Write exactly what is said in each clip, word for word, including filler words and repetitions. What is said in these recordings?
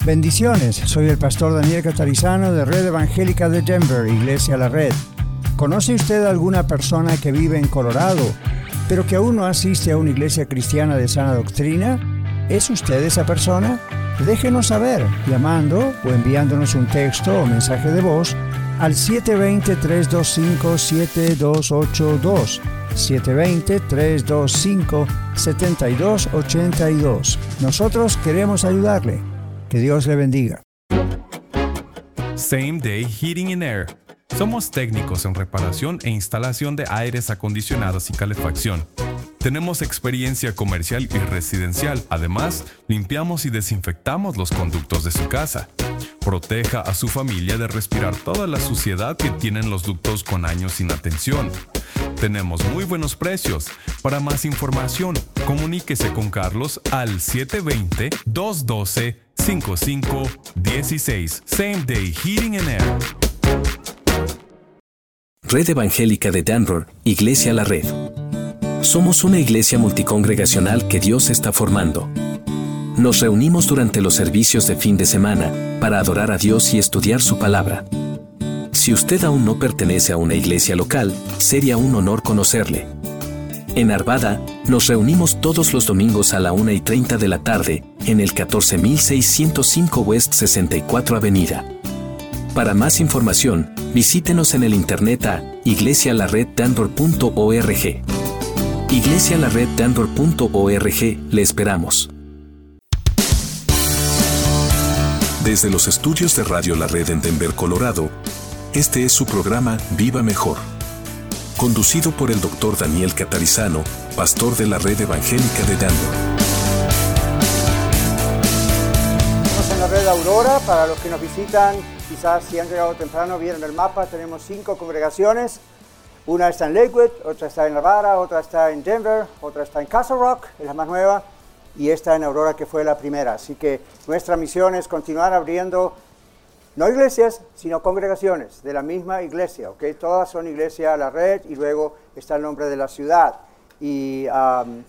Bendiciones, soy el pastor Daniel Catarizano de Red Evangélica de Denver, Iglesia La Red. ¿Conoce usted a alguna persona que vive en Colorado, pero que aún no asiste a una iglesia cristiana de sana doctrina? ¿Es usted esa persona? Déjenos saber llamando o enviándonos un texto o mensaje de voz al siete dos cero, tres dos cinco, siete dos ocho dos, siete dos cero, tres dos cinco, siete dos ocho dos. Nosotros queremos ayudarle. Que Dios le bendiga. Same Day Heating and Air. Somos técnicos en reparación e instalación de aires acondicionados y calefacción. Tenemos experiencia comercial y residencial. Además, limpiamos y desinfectamos los conductos de su casa. Proteja a su familia de respirar toda la suciedad que tienen los ductos con años sin atención. Tenemos muy buenos precios. Para más información, comuníquese con Carlos al siete dos cero, dos uno dos, cinco cinco uno seis. Same Day Heating and Air. Red Evangélica de Denver, Iglesia La Red. Somos una iglesia multicongregacional que Dios está formando. Nos reunimos durante los servicios de fin de semana para adorar a Dios y estudiar su palabra. Si usted aún no pertenece a una iglesia local, sería un honor conocerle. En Arvada, nos reunimos todos los domingos a la una y treinta de la tarde, en el catorce mil seiscientos cinco West sesenta y cuatro Avenida. Para más información, visítenos en el internet a iglesia la red denver punto org. iglesia la red denver punto org, le esperamos. Desde los estudios de Radio La Red en Denver, Colorado, este es su programa Viva Mejor. Conducido por el doctor Daniel Catarizano, pastor de la Red Evangélica de Denver. Estamos en la Red Aurora. Para los que nos visitan, quizás si han llegado temprano, vieron el mapa, tenemos cinco congregaciones. Una está en Lakewood, otra está en Arvada, otra está en Denver, otra está en Castle Rock, es la más nueva, y esta en Aurora, que fue la primera. Así que nuestra misión es continuar abriendo no iglesias, sino congregaciones de la misma iglesia, ¿ok? Todas son Iglesia La Red y luego está el nombre de la ciudad. Y um,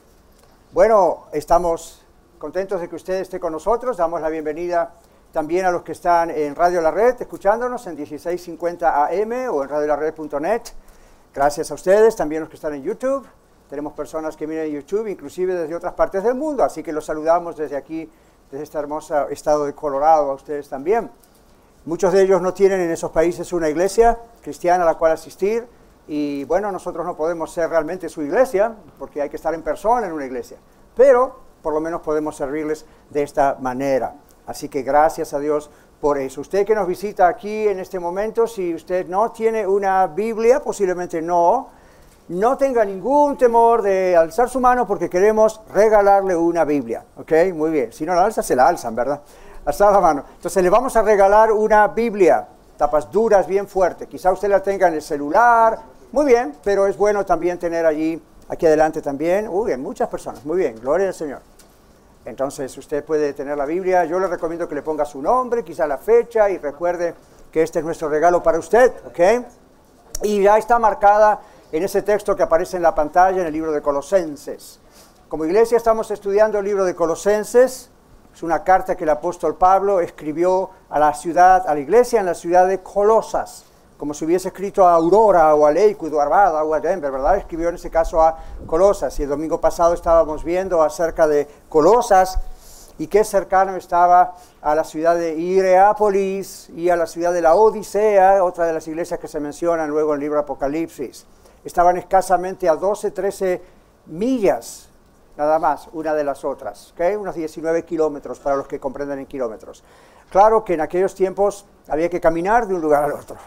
bueno, estamos contentos de que usted esté con nosotros. Damos la bienvenida también a los que están en Radio La Red, escuchándonos en dieciséis cincuenta A M o en radio la red punto net. Gracias a ustedes, también los que están en YouTube. Tenemos personas que miran YouTube, inclusive desde otras partes del mundo, así que los saludamos desde aquí, desde este hermoso estado de Colorado, a ustedes también. Muchos de ellos no tienen en esos países una iglesia cristiana a la cual asistir, y bueno, nosotros no podemos ser realmente su iglesia, porque hay que estar en persona en una iglesia, pero por lo menos podemos servirles de esta manera. Así que gracias a Dios por eso. Usted que nos visita aquí en este momento, si usted no tiene una Biblia, posiblemente no, no tenga ningún temor de alzar su mano porque queremos regalarle una Biblia, ¿ok? Muy bien. Si no la alza, se la alzan, ¿verdad? Alzar la mano. Entonces le vamos a regalar una Biblia, tapas duras, bien fuerte. Quizá usted la tenga en el celular, muy bien, pero es bueno también tener allí, aquí adelante también. Muy bien, muchas personas, muy bien, gloria al Señor. Entonces usted puede tener la Biblia. Yo le recomiendo que le ponga su nombre, quizá la fecha, y recuerde que este es nuestro regalo para usted, ¿ok? Y ya está marcada en ese texto que aparece en la pantalla en el libro de Colosenses. Como iglesia estamos estudiando el libro de Colosenses. Es una carta que el apóstol Pablo escribió a la ciudad, a la iglesia en la ciudad de Colosas, como si hubiese escrito a Aurora o a Lakewood o a Arvada o a Denver, ¿verdad? Escribió en ese caso a Colosas. Y el domingo pasado estábamos viendo acerca de Colosas y qué cercano estaba a la ciudad de Hierápolis y a la ciudad de la Odisea, otra de las iglesias que se mencionan luego en el libro de Apocalipsis. Estaban escasamente a doce, trece millas, nada más, una de las otras, ¿okay? Unos diecinueve kilómetros para los que comprenden en kilómetros. Claro que en aquellos tiempos había que caminar de un lugar al otro,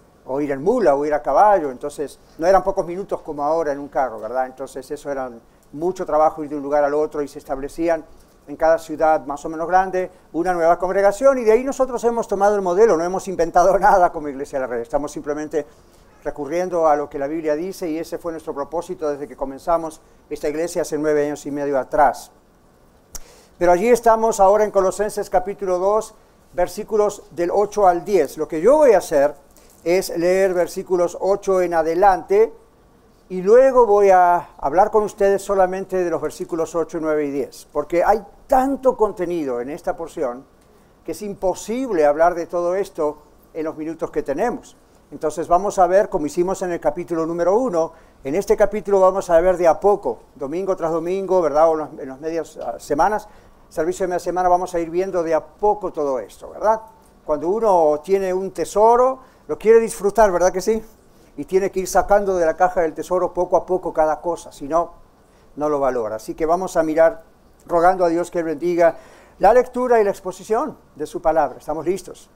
o ir en mula, o ir a caballo, entonces no eran pocos minutos como ahora en un carro, ¿verdad? Entonces eso era mucho trabajo ir de un lugar al otro, y se establecían en cada ciudad más o menos grande una nueva congregación, y de ahí nosotros hemos tomado el modelo, no hemos inventado nada como Iglesia de la Red, estamos simplemente recurriendo a lo que la Biblia dice, y ese fue nuestro propósito desde que comenzamos esta iglesia hace nueve años y medio atrás. Pero allí estamos ahora en Colosenses capítulo dos, versículos del ocho al diez. Lo que yo voy a hacer es leer versículos ocho en adelante, y luego voy a hablar con ustedes solamente de los versículos ocho, nueve y diez, porque hay tanto contenido en esta porción que es imposible hablar de todo esto en los minutos que tenemos. Entonces vamos a ver, como hicimos en el capítulo número uno, en este capítulo vamos a ver de a poco, domingo tras domingo, ¿verdad? O en las medias uh, semanas, servicio de media semana, vamos a ir viendo de a poco todo esto, ¿verdad? Cuando uno tiene un tesoro, lo quiere disfrutar, ¿verdad que sí? Y tiene que ir sacando de la caja del tesoro poco a poco cada cosa, si no, no lo valora. Así que vamos a mirar, rogando a Dios que Él bendiga la lectura y la exposición de su palabra. ¿Estamos listos?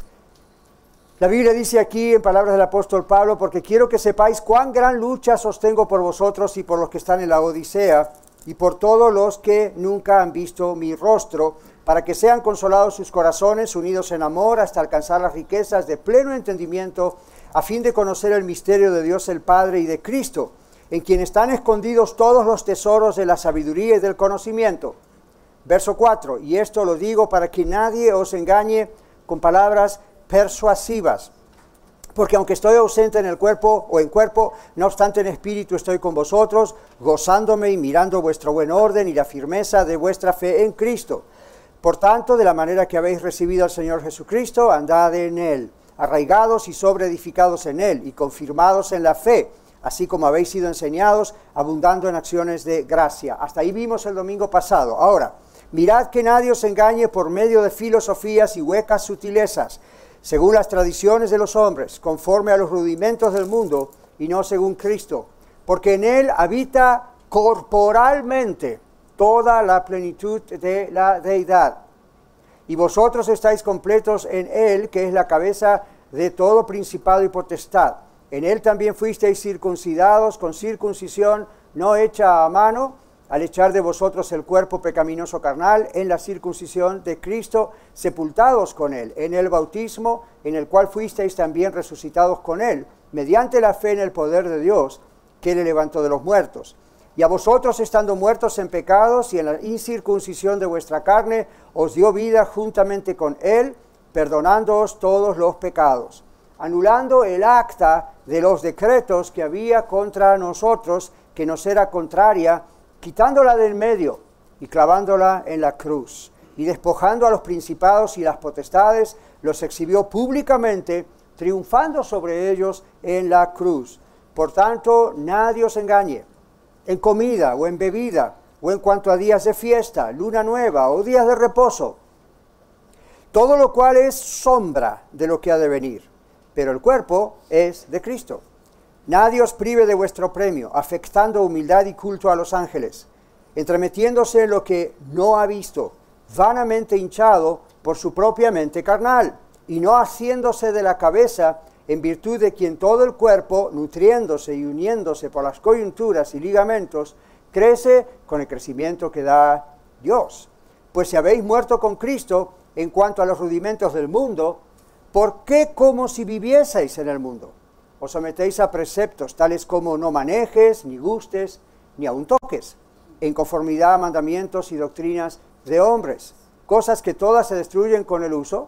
La Biblia dice aquí, en palabras del apóstol Pablo, porque quiero que sepáis cuán gran lucha sostengo por vosotros y por los que están en la Odisea, y por todos los que nunca han visto mi rostro, para que sean consolados sus corazones, unidos en amor, hasta alcanzar las riquezas de pleno entendimiento, a fin de conocer el misterio de Dios el Padre y de Cristo, en quien están escondidos todos los tesoros de la sabiduría y del conocimiento. Verso cuatro, y esto lo digo para que nadie os engañe con palabras persuasivas, porque aunque estoy ausente en el cuerpo o en cuerpo, no obstante en espíritu estoy con vosotros, gozándome y mirando vuestro buen orden y la firmeza de vuestra fe en Cristo. Por tanto, de la manera que habéis recibido al Señor Jesucristo, andad en Él, arraigados y sobreedificados en Él, y confirmados en la fe, así como habéis sido enseñados, abundando en acciones de gracia. Hasta ahí vimos el domingo pasado. Ahora, mirad que nadie os engañe por medio de filosofías y huecas sutilezas, según las tradiciones de los hombres, conforme a los rudimentos del mundo, y no según Cristo, porque en Él habita corporalmente toda la plenitud de la deidad. Y vosotros estáis completos en Él, que es la cabeza de todo principado y potestad. En Él también fuisteis circuncidados con circuncisión no hecha a mano, al echar de vosotros el cuerpo pecaminoso carnal, en la circuncisión de Cristo, sepultados con Él, en el bautismo, en el cual fuisteis también resucitados con Él, mediante la fe en el poder de Dios, que le levantó de los muertos. Y a vosotros, estando muertos en pecados y en la incircuncisión de vuestra carne, os dio vida juntamente con Él, perdonándoos todos los pecados, anulando el acta de los decretos que había contra nosotros, que nos era contraria, quitándola del medio y clavándola en la cruz, y despojando a los principados y las potestades, los exhibió públicamente, triunfando sobre ellos en la cruz. Por tanto, nadie os engañe, en comida o en bebida, o en cuanto a días de fiesta, luna nueva o días de reposo, todo lo cual es sombra de lo que ha de venir, pero el cuerpo es de Cristo. Nadie os prive de vuestro premio, afectando humildad y culto a los ángeles, entremetiéndose en lo que no ha visto, vanamente hinchado por su propia mente carnal, y no haciéndose de la cabeza, en virtud de quien todo el cuerpo, nutriéndose y uniéndose por las coyunturas y ligamentos, crece con el crecimiento que da Dios. Pues si habéis muerto con Cristo en cuanto a los rudimentos del mundo, ¿por qué como si vivieseis en el mundo? Os sometéis a preceptos tales como no manejes, ni gustes, ni aun toques, en conformidad a mandamientos y doctrinas de hombres, cosas que todas se destruyen con el uso.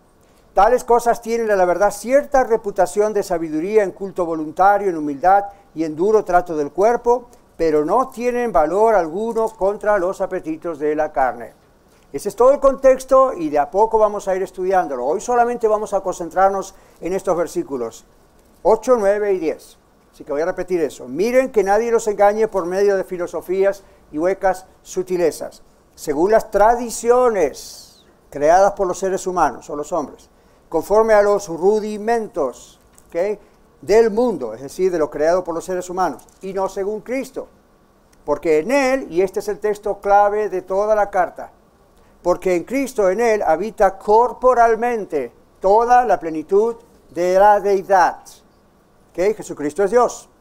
Tales cosas tienen a la verdad cierta reputación de sabiduría en culto voluntario, en humildad y en duro trato del cuerpo, pero no tienen valor alguno contra los apetitos de la carne. Ese es todo el contexto y de a poco vamos a ir estudiándolo. Hoy solamente vamos a concentrarnos en estos versículos ocho, nueve y diez. Así que voy a repetir eso. Miren que nadie los engañe por medio de filosofías y huecas sutilezas, según las tradiciones creadas por los seres humanos o los hombres, conforme a los rudimentos, ¿okay?, del mundo, es decir, de lo creado por los seres humanos, y no según Cristo. Porque en Él, y este es el texto clave de toda la carta, porque en Cristo, en Él, habita corporalmente toda la plenitud de la deidad. ¿Okay? Jesucristo es Dios.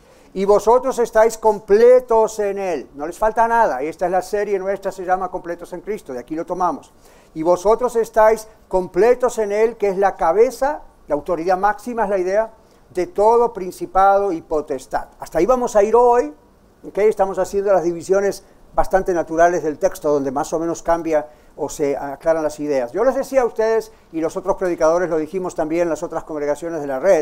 Y vosotros estáis completos en Él. No les falta nada. Y esta es la serie nuestra, se llama Completos en Cristo. De aquí lo tomamos. Y vosotros estáis completos en Él, que es la cabeza, la autoridad máxima es la idea, de todo principado y potestad. Hasta ahí vamos a ir hoy. ¿Okay? Estamos haciendo las divisiones bastante naturales del texto, donde más o menos cambia o se aclaran las ideas. Yo les decía a ustedes, y los otros predicadores lo dijimos también en las otras congregaciones de la red,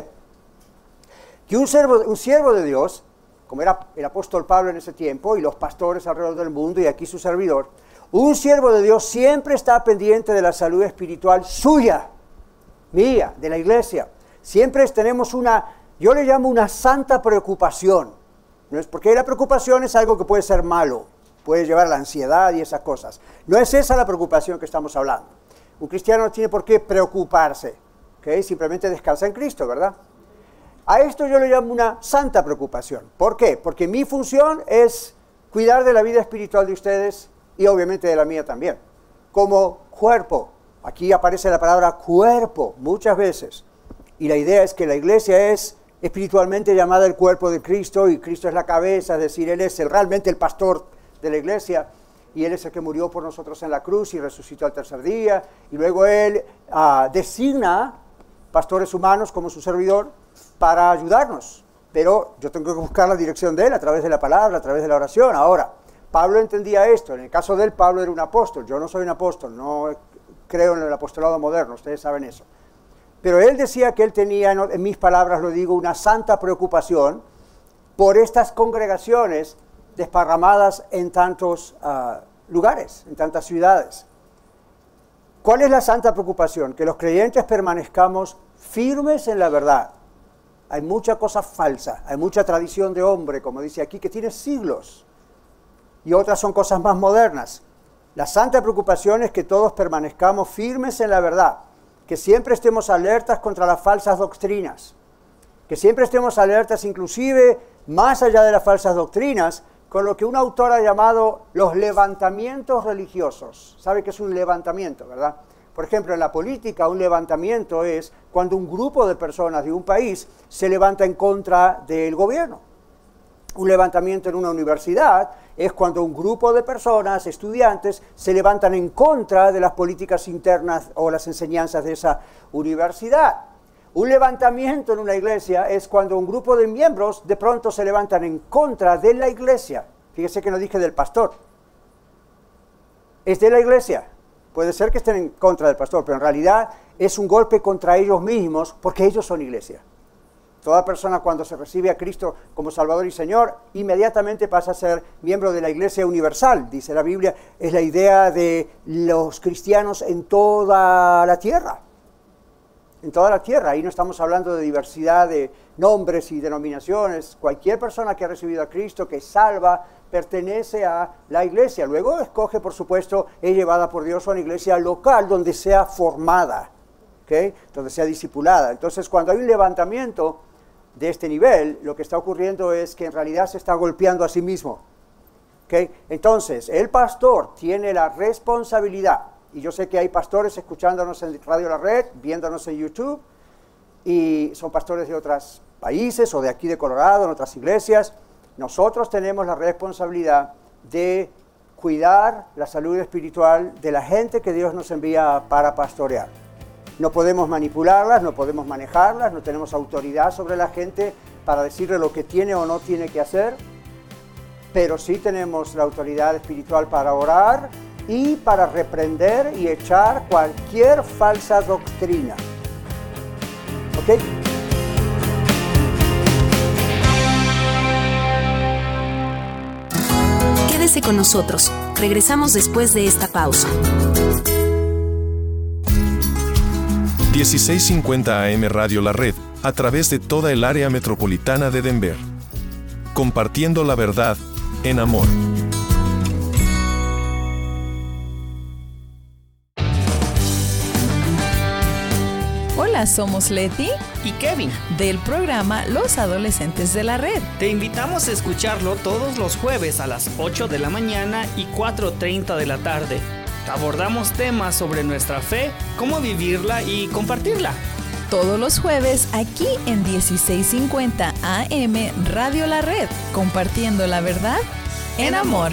que un siervo, un siervo de Dios, como era el apóstol Pablo en ese tiempo, y los pastores alrededor del mundo, y aquí su servidor, Un siervo de Dios siempre está pendiente de la salud espiritual suya, mía, de la iglesia. Siempre tenemos una, yo le llamo una santa preocupación. No es porque la preocupación es algo que puede ser malo, puede llevar a la ansiedad y esas cosas. No es esa la preocupación que estamos hablando. Un cristiano no tiene por qué preocuparse, ¿okay? Simplemente descansa en Cristo, ¿verdad? A esto yo le llamo una santa preocupación. ¿Por qué? Porque mi función es cuidar de la vida espiritual de ustedes y obviamente de la mía también. Como cuerpo. Aquí aparece la palabra cuerpo muchas veces. Y la idea es que la iglesia es espiritualmente llamada el cuerpo de Cristo y Cristo es la cabeza, es decir, Él es el, realmente el pastor de la iglesia y Él es el que murió por nosotros en la cruz y resucitó al tercer día. Y luego Él uh, designa pastores humanos como su servidor para ayudarnos. Pero yo tengo que buscar la dirección de Él a través de la palabra, a través de la oración. Ahora, Pablo entendía esto. En el caso de Él, Pablo era un apóstol. Yo no soy un apóstol, no creo en el apostolado moderno, ustedes saben eso. Pero él decía que él tenía, en mis palabras lo digo, una santa preocupación por estas congregaciones desparramadas en tantos uh, lugares, en tantas ciudades. ¿Cuál es la santa preocupación? Que los creyentes permanezcamos firmes en la verdad. Hay mucha cosa falsa, hay mucha tradición de hombre, como dice aquí, que tiene siglos. Y otras son cosas más modernas. La santa preocupación es que todos permanezcamos firmes en la verdad. Que siempre estemos alertas contra las falsas doctrinas, que siempre estemos alertas inclusive más allá de las falsas doctrinas, con lo que un autor ha llamado los levantamientos religiosos. ¿Sabe qué es un levantamiento, verdad? Por ejemplo, en la política un levantamiento es cuando un grupo de personas de un país se levanta en contra del gobierno. Un levantamiento en una universidad es cuando un grupo de personas, estudiantes, se levantan en contra de las políticas internas o las enseñanzas de esa universidad. Un levantamiento en una iglesia es cuando un grupo de miembros de pronto se levantan en contra de la iglesia. Fíjese que no dije del pastor. Es de la iglesia. Puede ser que estén en contra del pastor, pero en realidad es un golpe contra ellos mismos porque ellos son iglesia. Toda persona cuando se recibe a Cristo como Salvador y Señor, inmediatamente pasa a ser miembro de la Iglesia Universal. Dice la Biblia, es la idea de los cristianos en toda la tierra. En toda la tierra. Ahí no estamos hablando de diversidad de nombres y denominaciones. Cualquier persona que ha recibido a Cristo, que es salva, pertenece a la iglesia. Luego escoge, por supuesto, es llevada por Dios a una iglesia local donde sea formada, ¿okay? Donde sea discipulada. Entonces, cuando hay un levantamiento de este nivel, lo que está ocurriendo es que en realidad se está golpeando a sí mismo. ¿Okay? Entonces, el pastor tiene la responsabilidad, y yo sé que hay pastores escuchándonos en Radio La Red, viéndonos en YouTube, y son pastores de otros países o de aquí de Colorado, en otras iglesias. Nosotros tenemos la responsabilidad de cuidar la salud espiritual de la gente que Dios nos envía para pastorear. No podemos manipularlas, no podemos manejarlas, no tenemos autoridad sobre la gente para decirle lo que tiene o no tiene que hacer, pero sí tenemos la autoridad espiritual para orar y para reprender y echar cualquier falsa doctrina. ¿Ok? Quédese con nosotros. Regresamos después de esta pausa. dieciséis cincuenta A M Radio La Red, a través de toda el área metropolitana de Denver. Compartiendo la verdad en amor. Hola, somos Leti y Kevin del programa Los Adolescentes de la Red. Te invitamos a escucharlo todos los jueves a las ocho de la mañana y cuatro treinta de la tarde. Abordamos temas sobre nuestra fe, cómo vivirla y compartirla. Todos los jueves aquí en dieciséis cincuenta A M Radio La Red, compartiendo la verdad en amor.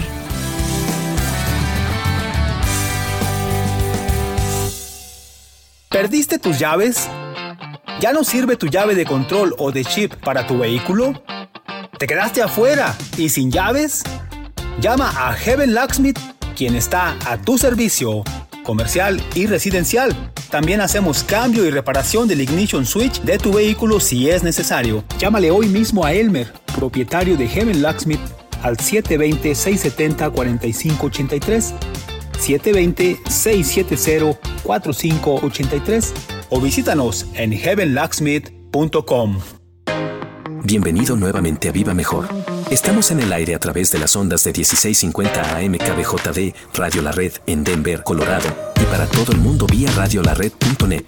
¿Perdiste tus llaves? ¿Ya no sirve tu llave de control o de chip para tu vehículo? ¿Te quedaste afuera y sin llaves? Llama a Heaven Locksmith, quien está a tu servicio, comercial y residencial. También hacemos cambio y reparación del ignition switch de tu vehículo si es necesario. Llámale hoy mismo a Elmer, propietario de Heaven Locksmith, al siete dos cero, seis siete cero, cuatro cinco ocho tres. siete dos cero, seis siete cero, cuatro cinco ocho tres o visítanos en heaven locksmith punto com. Bienvenido nuevamente a Viva Mejor. Estamos en el aire a través de las ondas de dieciséis cincuenta A M K B J D, Radio La Red, en Denver, Colorado, y para todo el mundo vía radio la red punto net.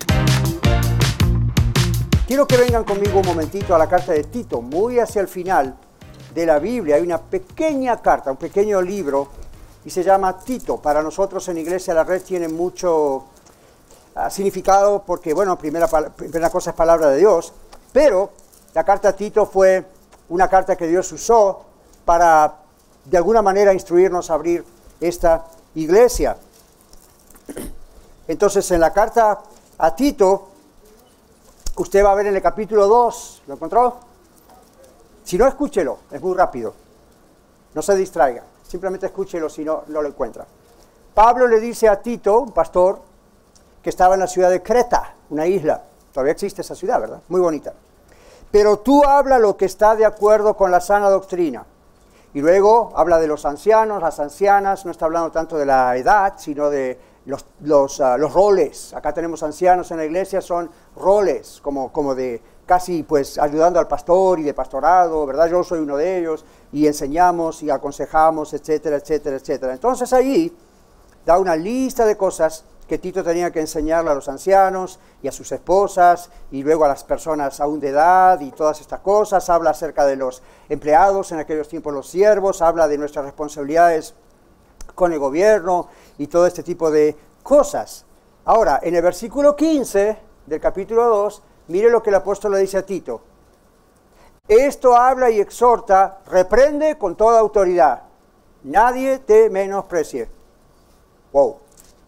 Quiero que vengan conmigo un momentito a la carta de Tito, muy hacia el final de la Biblia. Hay una pequeña carta, un pequeño libro, y se llama Tito. Para nosotros en Iglesia La Red tiene mucho uh, significado porque, bueno, primera, primera cosa es palabra de Dios, pero la carta a Tito fue una carta que Dios usó para, de alguna manera, instruirnos a abrir esta iglesia. Entonces, en la carta a Tito, usted va a ver en el capítulo dos, ¿lo encontró? Si no, escúchelo, es muy rápido. No se distraiga, simplemente escúchelo si no, no lo encuentra. Pablo le dice a Tito, un pastor, que estaba en la ciudad de Creta, una isla. Todavía existe esa ciudad, ¿verdad? Muy bonita. Pero tú habla lo que está de acuerdo con la sana doctrina. Y luego habla de los ancianos, las ancianas, no está hablando tanto de la edad, sino de los, los, uh, los roles. Acá tenemos ancianos en la iglesia, son roles, como, como de casi pues ayudando al pastor y de pastorado, ¿verdad? Yo soy uno de ellos, y enseñamos y aconsejamos, etcétera, etcétera, etcétera. Entonces ahí da una lista de cosas que Tito tenía que enseñarle a los ancianos y a sus esposas y luego a las personas aún de edad y todas estas cosas. Habla acerca de los empleados, en aquellos tiempos los siervos, habla de nuestras responsabilidades con el gobierno y todo este tipo de cosas. Ahora, en el versículo quince del capítulo dos, mire lo que el apóstol le dice a Tito. Esto habla y exhorta, reprende con toda autoridad. Nadie te menosprecie. Wow.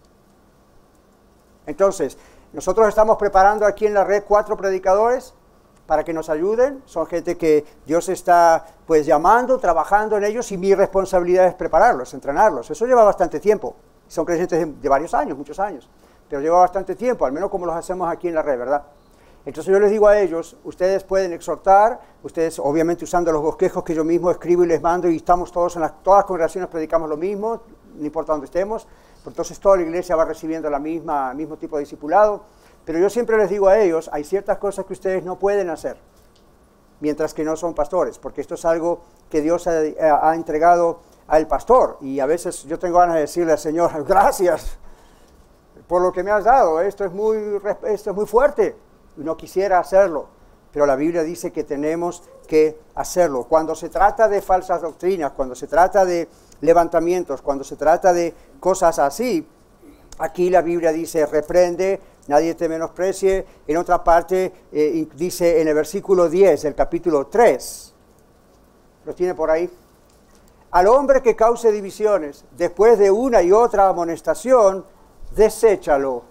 Entonces, nosotros estamos preparando aquí en la red cuatro predicadores para que nos ayuden. Son gente que Dios está pues llamando, trabajando en ellos, y mi responsabilidad es prepararlos, entrenarlos. Eso lleva bastante tiempo. Son creyentes de, de varios años, muchos años, pero lleva bastante tiempo, al menos como los hacemos aquí en la red, ¿verdad? Entonces yo les digo a ellos, ustedes pueden exhortar, ustedes obviamente usando los bosquejos que yo mismo escribo y les mando, y estamos todos en las, todas las congregaciones predicamos lo mismo, no importa dónde estemos. Entonces toda la iglesia va recibiendo la misma, el mismo tipo de discipulado, pero yo siempre les digo a ellos, hay ciertas cosas que ustedes no pueden hacer, mientras que no son pastores, porque esto es algo que Dios ha, ha entregado al pastor, y a veces yo tengo ganas de decirle al Señor, gracias por lo que me has dado, esto es muy, esto es muy fuerte, y no quisiera hacerlo, pero la Biblia dice que tenemos que hacerlo. Cuando se trata de falsas doctrinas, cuando se trata de levantamientos, cuando se trata de cosas así, aquí la Biblia dice, reprende, nadie te menosprecie. En otra parte eh, dice en el versículo diez del capítulo tres, ¿lo tiene por ahí? Al hombre que cause divisiones, después de una y otra amonestación, deséchalo,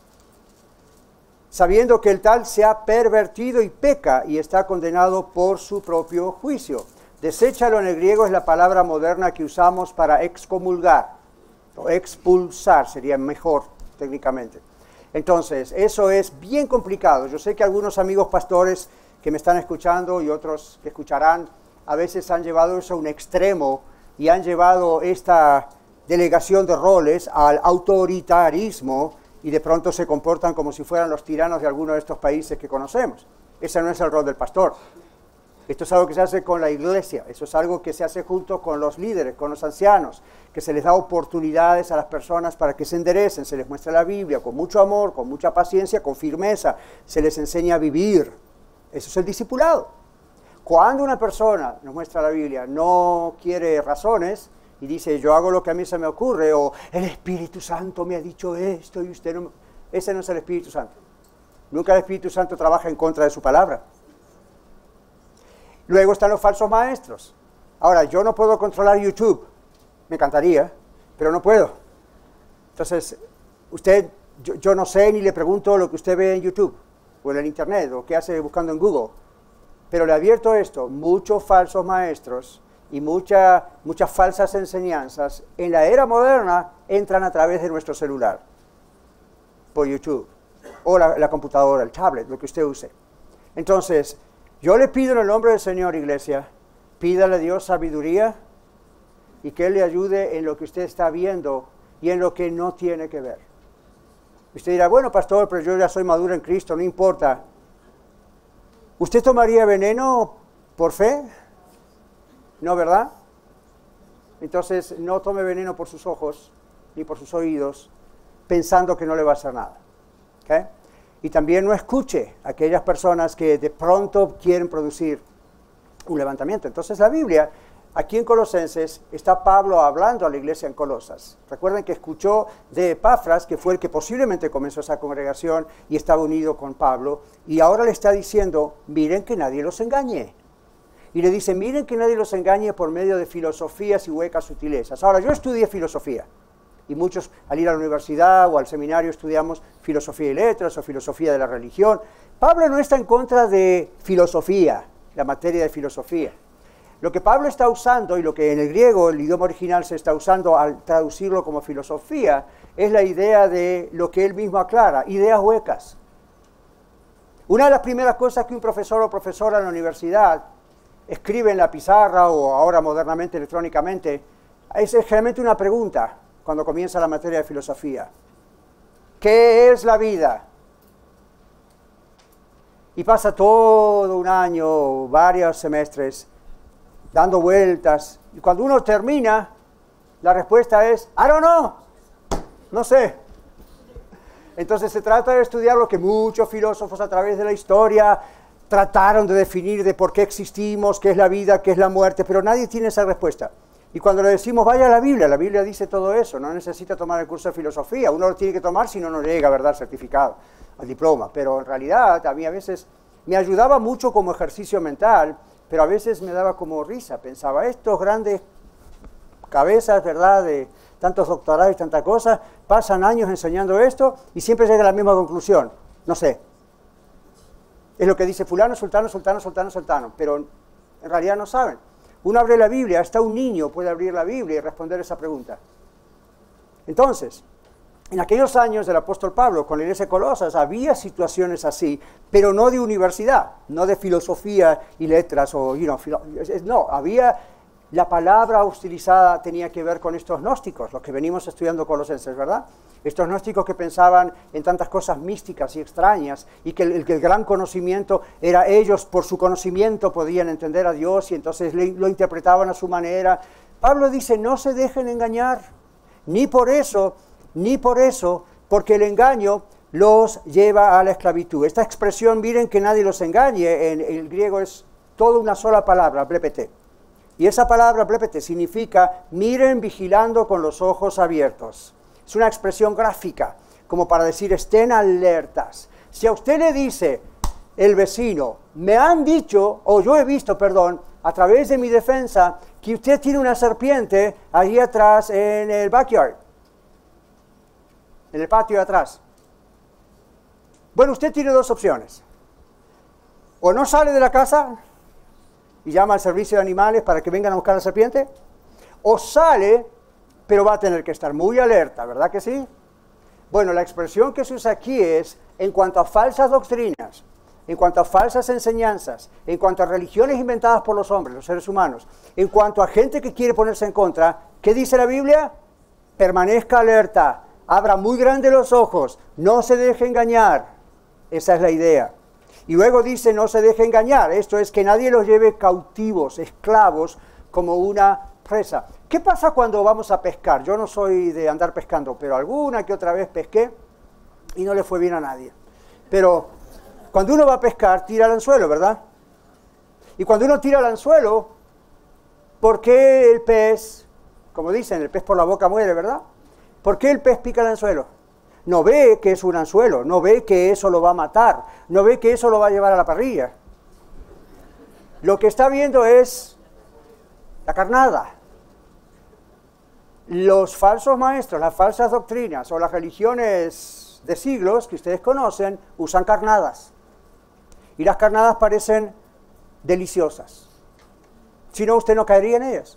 sabiendo que el tal se ha pervertido y peca y está condenado por su propio juicio. Deséchalo en el griego es la palabra moderna que usamos para excomulgar, o expulsar sería mejor técnicamente. Entonces, eso es bien complicado. Yo sé que algunos amigos pastores que me están escuchando y otros que escucharán, a veces han llevado eso a un extremo y han llevado esta delegación de roles al autoritarismo, y de pronto se comportan como si fueran los tiranos de algunos de estos países que conocemos. Ese no es el rol del pastor. Esto es algo que se hace con la iglesia, eso es algo que se hace junto con los líderes, con los ancianos, que se les da oportunidades a las personas para que se enderecen, se les muestra la Biblia con mucho amor, con mucha paciencia, con firmeza, se les enseña a vivir. Eso es el discipulado. Cuando una persona nos muestra la Biblia, no quiere razones, y dice, yo hago lo que a mí se me ocurre, o el Espíritu Santo me ha dicho esto y usted no me... Ese no es el Espíritu Santo. Nunca el Espíritu Santo trabaja en contra de su palabra. Luego están los falsos maestros. Ahora, yo no puedo controlar YouTube. Me encantaría, pero no puedo. Entonces, usted, yo, yo no sé ni le pregunto lo que usted ve en YouTube, o en el Internet, o qué hace buscando en Google. Pero le advierto esto, muchos falsos maestros y mucha, muchas falsas enseñanzas en la era moderna entran a través de nuestro celular, por YouTube, o la, la computadora, el tablet, lo que usted use. Entonces, yo le pido en el nombre del Señor, iglesia, pídale a Dios sabiduría y que Él le ayude en lo que usted está viendo y en lo que no tiene que ver. Usted dirá, bueno, pastor, pero yo ya soy maduro en Cristo, no importa. ¿Usted tomaría veneno por fe? No, ¿verdad? Entonces, no tome veneno por sus ojos, ni por sus oídos, pensando que no le va a hacer nada. ¿Okay? Y también no escuche a aquellas personas que de pronto quieren producir un levantamiento. Entonces, la Biblia, aquí en Colosenses, está Pablo hablando a la iglesia en Colosas. Recuerden que escuchó de Epafras, que fue el que posiblemente comenzó esa congregación y estaba unido con Pablo, y ahora le está diciendo, miren que nadie los engañe. Y le dice, miren que nadie los engañe por medio de filosofías y huecas sutilezas. Ahora, yo estudié filosofía, y muchos al ir a la universidad o al seminario estudiamos filosofía y letras o filosofía de la religión. Pablo no está en contra de filosofía, la materia de filosofía. Lo que Pablo está usando, y lo que en el griego, el idioma original, se está usando al traducirlo como filosofía, es la idea de lo que él mismo aclara, ideas huecas. Una de las primeras cosas que un profesor o profesora en la universidad escribe en la pizarra, o ahora modernamente electrónicamente, es generalmente una pregunta cuando comienza la materia de filosofía. ¿Qué es la vida? Y pasa todo un año, varios semestres, dando vueltas. Y cuando uno termina, la respuesta es, I don't know, no sé. Entonces se trata de estudiar lo que muchos filósofos a través de la historia trataron de definir de por qué existimos, qué es la vida, qué es la muerte, pero nadie tiene esa respuesta. Y cuando le decimos, vaya a la Biblia, la Biblia dice todo eso, no necesita tomar el curso de filosofía, uno lo tiene que tomar si no, no llega, ¿verdad?, al certificado, al diploma. Pero en realidad, a mí a veces me ayudaba mucho como ejercicio mental, pero a veces me daba como risa, pensaba, estos grandes cabezas, ¿verdad?, de tantos doctorados y tantas cosas, pasan años enseñando esto y siempre llegan a la misma conclusión, no sé. Es lo que dice fulano, sultano, sultano, sultano, sultano, pero en realidad no saben. Uno abre la Biblia, hasta un niño puede abrir la Biblia y responder esa pregunta. Entonces, en aquellos años del apóstol Pablo, con la iglesia de Colosas, había situaciones así, pero no de universidad, no de filosofía y letras, o, you know, filo- no, había, la palabra utilizada tenía que ver con estos gnósticos, los que venimos estudiando Colosenses, ¿verdad? Estos gnósticos que pensaban en tantas cosas místicas y extrañas, y que el, que el gran conocimiento era ellos, por su conocimiento podían entender a Dios, y entonces le, lo interpretaban a su manera. Pablo dice, no se dejen engañar, ni por eso, ni por eso, porque el engaño los lleva a la esclavitud. Esta expresión, miren que nadie los engañe, en el griego es toda una sola palabra, blepete. Y esa palabra, blepete, significa miren vigilando con los ojos abiertos. Es una expresión gráfica, como para decir, estén alertas. Si a usted le dice el vecino, me han dicho, o yo he visto, perdón, a través de mi defensa, que usted tiene una serpiente allí atrás en el backyard, en el patio de atrás. Bueno, usted tiene dos opciones. O no sale de la casa y llama al servicio de animales para que vengan a buscar la serpiente, o sale, pero va a tener que estar muy alerta, ¿verdad que sí? Bueno, la expresión que se usa aquí es, en cuanto a falsas doctrinas, en cuanto a falsas enseñanzas, en cuanto a religiones inventadas por los hombres, los seres humanos, en cuanto a gente que quiere ponerse en contra, ¿qué dice la Biblia? Permanezca alerta, abra muy grande los ojos, no se deje engañar. Esa es la idea. Y luego dice, no se deje engañar, esto es que nadie los lleve cautivos, esclavos, como una presa. ¿Qué pasa cuando vamos a pescar? Yo no soy de andar pescando, pero alguna que otra vez pesqué y no le fue bien a nadie. Pero cuando uno va a pescar, tira el anzuelo, ¿verdad? Y cuando uno tira el anzuelo, ¿por qué el pez, como dicen, el pez por la boca muere, ¿verdad? ¿Por qué el pez pica el anzuelo? No ve que es un anzuelo, no ve que eso lo va a matar, no ve que eso lo va a llevar a la parrilla. Lo que está viendo es la carnada. Los falsos maestros, las falsas doctrinas o las religiones de siglos que ustedes conocen usan carnadas. Y las carnadas parecen deliciosas. Si no, usted no caería en ellas.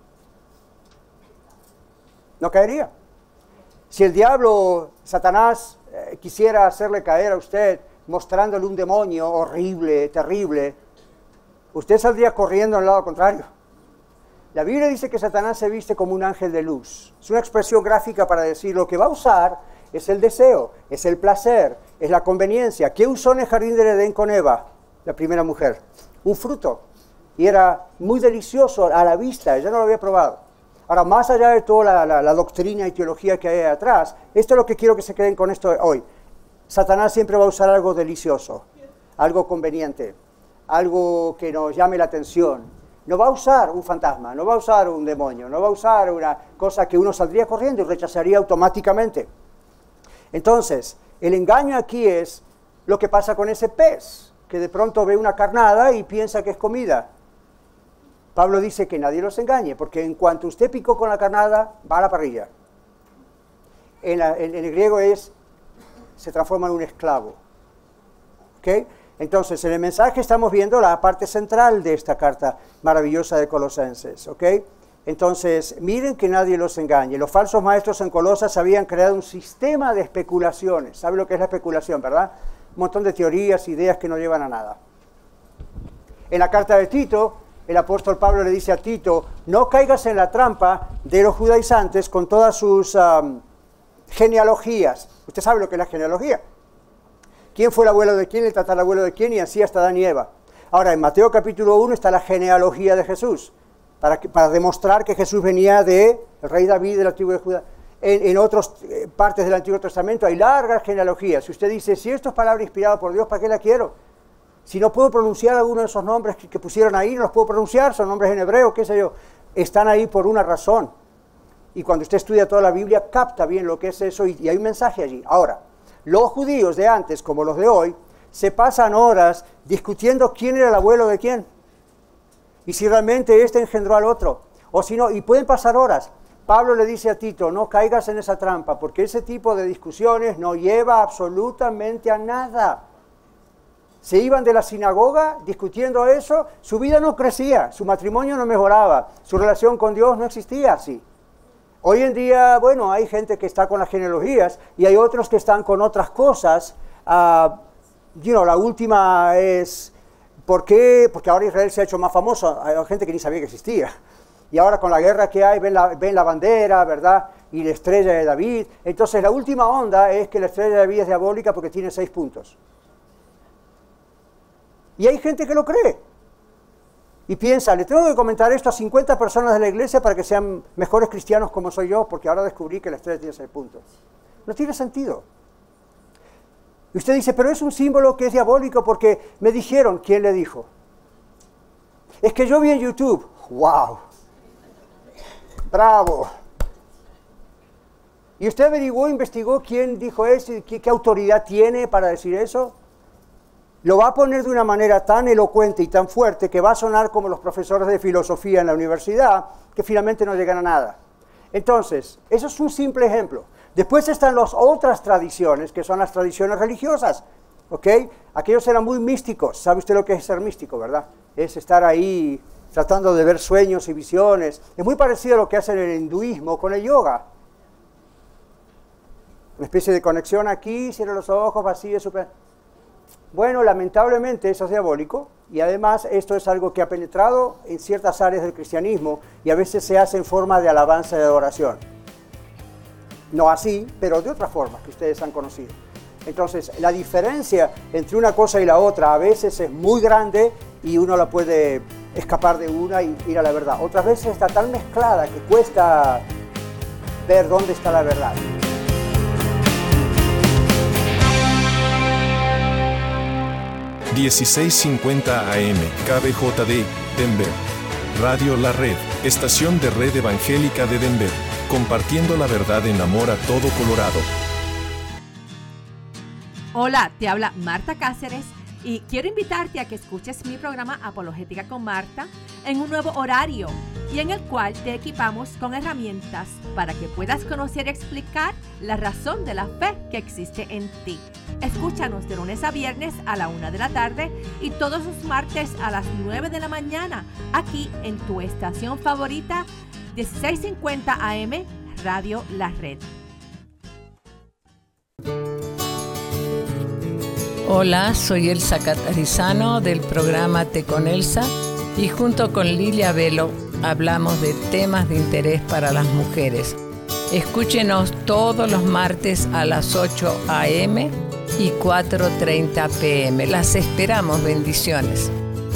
No caería. Si el diablo, Satanás, eh, quisiera hacerle caer a usted mostrándole un demonio horrible, terrible, usted saldría corriendo al lado contrario. La Biblia dice que Satanás se viste como un ángel de luz. Es una expresión gráfica para decir lo que va a usar es el deseo, es el placer, es la conveniencia. ¿Qué usó en el jardín del Edén con Eva, la primera mujer? Un fruto. Y era muy delicioso a la vista, ella no lo había probado. Ahora, más allá de toda la, la, la doctrina y teología que hay atrás, esto es lo que quiero que se queden con esto hoy. Satanás siempre va a usar algo delicioso, algo conveniente, algo que nos llame la atención. No va a usar un fantasma, no va a usar un demonio, no va a usar una cosa que uno saldría corriendo y rechazaría automáticamente. Entonces, el engaño aquí es lo que pasa con ese pez, que de pronto ve una carnada y piensa que es comida. Pablo dice que nadie los engañe, porque en cuanto usted picó con la carnada, va a la parrilla. En, la, en, en el griego es, se transforma en un esclavo. ¿Okay? Entonces, en el mensaje estamos viendo la parte central de esta carta maravillosa de Colosenses. ¿Okay? Entonces, miren que nadie los engañe. Los falsos maestros en Colosas habían creado un sistema de especulaciones. ¿Sabe lo que es la especulación, verdad? Un montón de teorías, ideas que no llevan a nada. En la carta de Tito, el apóstol Pablo le dice a Tito, no caigas en la trampa de los judaizantes con todas sus um, genealogías. Usted sabe lo que es la genealogía. ¿Quién fue el abuelo de quién, el tatarabuelo de quién? Y así hasta Adán y Eva. Ahora, en Mateo capítulo uno está la genealogía de Jesús, para, que, para demostrar que Jesús venía de el rey David de la tribu de Judá. En, en otras eh, partes del Antiguo Testamento hay largas genealogías. Si usted dice, si esto es palabra inspirada por Dios, ¿para qué la quiero? Si no puedo pronunciar alguno de esos nombres que, que pusieron ahí, no los puedo pronunciar, son nombres en hebreo, qué sé yo. Están ahí por una razón. Y cuando usted estudia toda la Biblia, capta bien lo que es eso y, y hay un mensaje allí. Ahora, los judíos de antes, como los de hoy, se pasan horas discutiendo quién era el abuelo de quién. Y si realmente este engendró al otro. O si no, y pueden pasar horas. Pablo le dice a Tito, no caigas en esa trampa, porque ese tipo de discusiones no lleva absolutamente a nada. Se iban de la sinagoga discutiendo eso, su vida no crecía, su matrimonio no mejoraba, su relación con Dios no existía así. Hoy en día, bueno, hay gente que está con las genealogías y hay otros que están con otras cosas. Uh, you know, la última es, ¿por qué? Porque ahora Israel se ha hecho más famoso, hay gente que ni sabía que existía. Y ahora con la guerra que hay, ven la, ven la bandera, ¿verdad? Y la estrella de David. Entonces la última onda es que la estrella de David es diabólica porque tiene seis puntos. Y hay gente que lo cree. Y piensa, le tengo que comentar esto a cincuenta personas de la iglesia para que sean mejores cristianos como soy yo, porque ahora descubrí que la estrella tiene seis puntos. No tiene sentido. Y usted dice, pero es un símbolo que es diabólico porque me dijeron. ¿Quién le dijo? Es que yo vi en YouTube. ¡Wow! ¡Bravo! ¿Y usted averiguó, investigó quién dijo eso y qué, qué autoridad tiene para decir eso? Lo va a poner de una manera tan elocuente y tan fuerte que va a sonar como los profesores de filosofía en la universidad, que finalmente no llegan a nada. Entonces, eso es un simple ejemplo. Después están las otras tradiciones, que son las tradiciones religiosas, ¿ok? Aquellos eran muy místicos. ¿Sabe usted lo que es ser místico, verdad? Es estar ahí tratando de ver sueños y visiones. Es muy parecido a lo que hacen en el hinduismo con el yoga. Una especie de conexión aquí, cierra los ojos, vacío, super... Bueno, lamentablemente eso es diabólico y además esto es algo que ha penetrado en ciertas áreas del cristianismo y a veces se hace en forma de alabanza y de adoración. No así, pero de otra forma que ustedes han conocido. Entonces, la diferencia entre una cosa y la otra a veces es muy grande y uno la puede escapar de una y ir a la verdad. Otras veces está tan mezclada que cuesta ver dónde está la verdad. dieciséis cincuenta A M, K B J D, Denver. Radio La Red, estación de Red Evangélica de Denver, compartiendo la verdad en amor a todo Colorado. Hola, te habla Marta Cáceres y quiero invitarte a que escuches mi programa Apologética con Marta en un nuevo horario y en el cual te equipamos con herramientas para que puedas conocer y explicar la razón de la fe que existe en ti. Escúchanos de lunes a viernes a la una de la tarde y todos los martes a las nueve de la mañana aquí en tu estación favorita dieciséis cincuenta A M Radio La Red. Hola, soy Elsa Catarizano del programa Te con Elsa y junto con Lilia Velo hablamos de temas de interés para las mujeres. Escúchenos todos los martes a las ocho a eme y cuatro treinta pe eme. Las esperamos, bendiciones.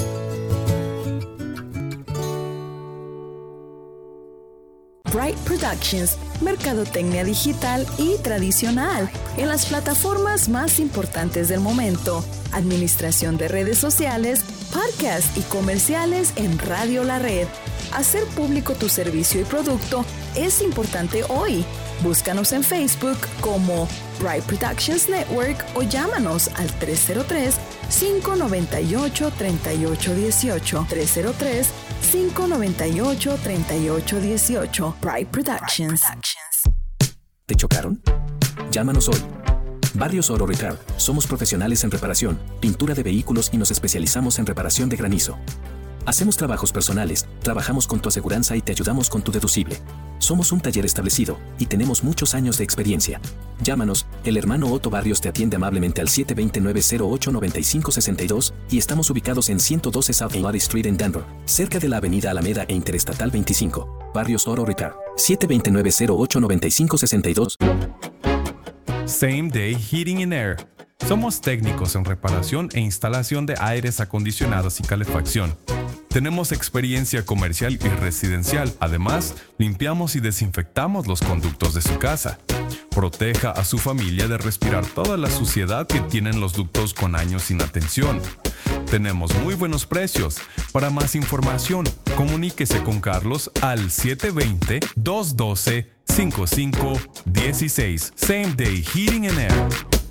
Bright Productions, mercadotecnia digital y tradicional en las plataformas más importantes del momento, administración de redes sociales, podcasts y comerciales en Radio La Red. Hacer público tu servicio y producto es importante hoy. Búscanos en Facebook como Bright Productions Network o llámanos al tres cero tres, cinco nueve ocho, tres ocho uno ocho. tres cero tres, cinco nueve ocho, tres ocho uno ocho. Bright Productions. ¿Te chocaron? Llámanos hoy. Barrios Oro Repair. Somos profesionales en reparación, pintura de vehículos y nos especializamos en reparación de granizo. Hacemos trabajos personales, trabajamos con tu aseguranza y te ayudamos con tu deducible. Somos un taller establecido y tenemos muchos años de experiencia. Llámanos, el hermano Otto Barrios te atiende amablemente al siete dos nueve, cero ocho nueve cinco seis dos y estamos ubicados en ciento doce South Lottie Street en Denver, cerca de la avenida Alameda e Interestatal veinticinco. Barrios Oro Repair. siete dos nueve, cero ocho nueve cinco seis dos. Same Day Heating and Air. Somos técnicos en reparación e instalación de aires acondicionados y calefacción. Tenemos experiencia comercial y residencial. Además, limpiamos y desinfectamos los conductos de su casa. Proteja a su familia de respirar toda la suciedad que tienen los ductos con años sin atención. Tenemos muy buenos precios. Para más información, comuníquese con Carlos al siete dos cero, dos uno dos, cinco cinco uno seis. Same Day Heating and Air.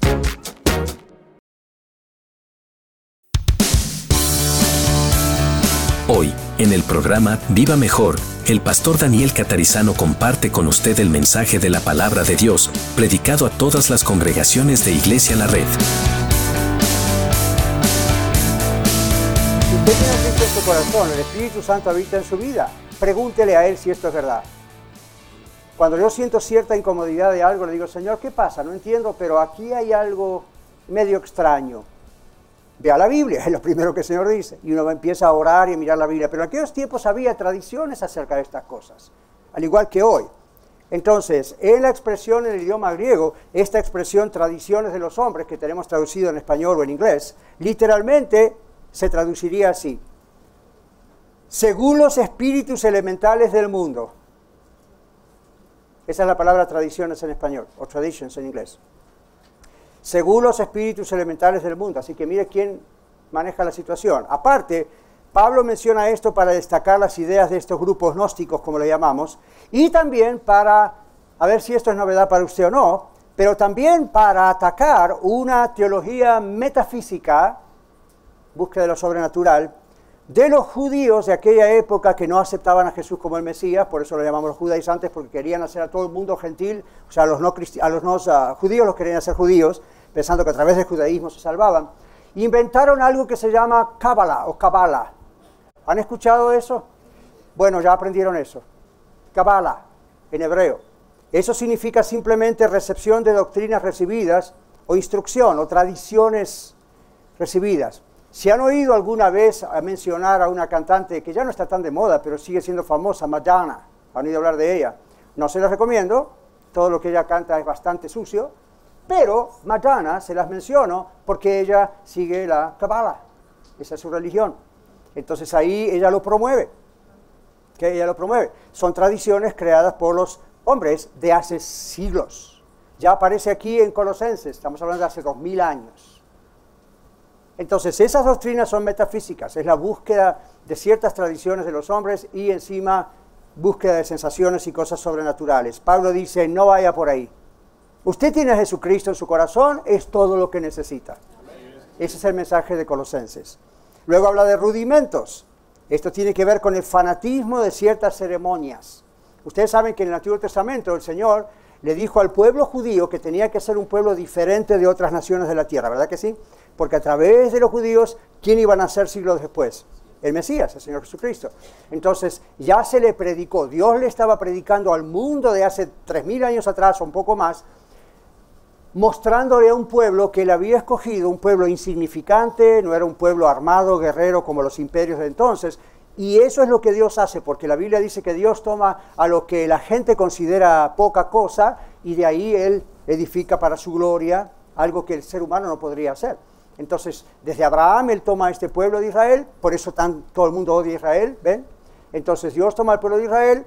Hoy, en el programa Viva Mejor, el pastor Daniel Catarizano comparte con usted el mensaje de la palabra de Dios, predicado a todas las congregaciones de Iglesia La Red. Si usted tiene a Cristo en su corazón, el Espíritu Santo habita en su vida, pregúntele a Él si esto es verdad. Cuando yo siento cierta incomodidad de algo, le digo, Señor, ¿qué pasa? No entiendo, pero aquí hay algo medio extraño. Ve a la Biblia, es lo primero que el Señor dice. Y uno empieza a orar y a mirar la Biblia. Pero en aquellos tiempos había tradiciones acerca de estas cosas, al igual que hoy. Entonces, en la expresión en el idioma griego, esta expresión tradiciones de los hombres, que tenemos traducido en español o en inglés, literalmente se traduciría así. Según los espíritus elementales del mundo. Esa es la palabra tradiciones en español, o traditions en inglés. Según los espíritus elementales del mundo. Así que mire quién maneja la situación. Aparte, Pablo menciona esto para destacar las ideas de estos grupos gnósticos, como le llamamos, y también para, a ver si esto es novedad para usted o no, pero también para atacar una teología metafísica, búsqueda de lo sobrenatural, de los judíos de aquella época que no aceptaban a Jesús como el Mesías. Por eso lo llamamos los judaizantes, porque querían hacer a todo el mundo gentil, o sea, a los no, a los no uh, judíos los querían hacer judíos, pensando que a través del judaísmo se salvaban. Inventaron algo que se llama Cábala o Kabbalah. ¿Han escuchado eso? Bueno, ya aprendieron eso. Kabbalah, en hebreo. Eso significa simplemente recepción de doctrinas recibidas, o instrucción, o tradiciones recibidas. Si han oído alguna vez a mencionar a una cantante que ya no está tan de moda, pero sigue siendo famosa, Madonna, han oído hablar de ella, no se las recomiendo, todo lo que ella canta es bastante sucio, pero Madonna se las menciono porque ella sigue la Kabbalah, esa es su religión. Entonces ahí ella lo promueve, que ella lo promueve. Son tradiciones creadas por los hombres de hace siglos. Ya aparece aquí en Colosenses, estamos hablando de hace dos mil años. Entonces, esas doctrinas son metafísicas, es la búsqueda de ciertas tradiciones de los hombres y encima búsqueda de sensaciones y cosas sobrenaturales. Pablo dice, no vaya por ahí. Usted tiene a Jesucristo en su corazón, es todo lo que necesita. Ese es el mensaje de Colosenses. Luego habla de rudimentos. Esto tiene que ver con el fanatismo de ciertas ceremonias. Ustedes saben que en el Antiguo Testamento el Señor le dijo al pueblo judío que tenía que ser un pueblo diferente de otras naciones de la tierra, ¿verdad que sí? Porque a través de los judíos, ¿quién iban a ser siglos después? El Mesías, el Señor Jesucristo. Entonces, ya se le predicó, Dios le estaba predicando al mundo de hace tres mil años atrás o un poco más, mostrándole a un pueblo que él había escogido, un pueblo insignificante, no era un pueblo armado, guerrero como los imperios de entonces, Y eso es lo que Dios hace, porque la Biblia dice que Dios toma a lo que la gente considera poca cosa y de ahí Él edifica para su gloria algo que el ser humano no podría hacer. Entonces, desde Abraham Él toma a este pueblo de Israel, por eso tan, todo el mundo odia a Israel, ¿ven? Entonces Dios toma al pueblo de Israel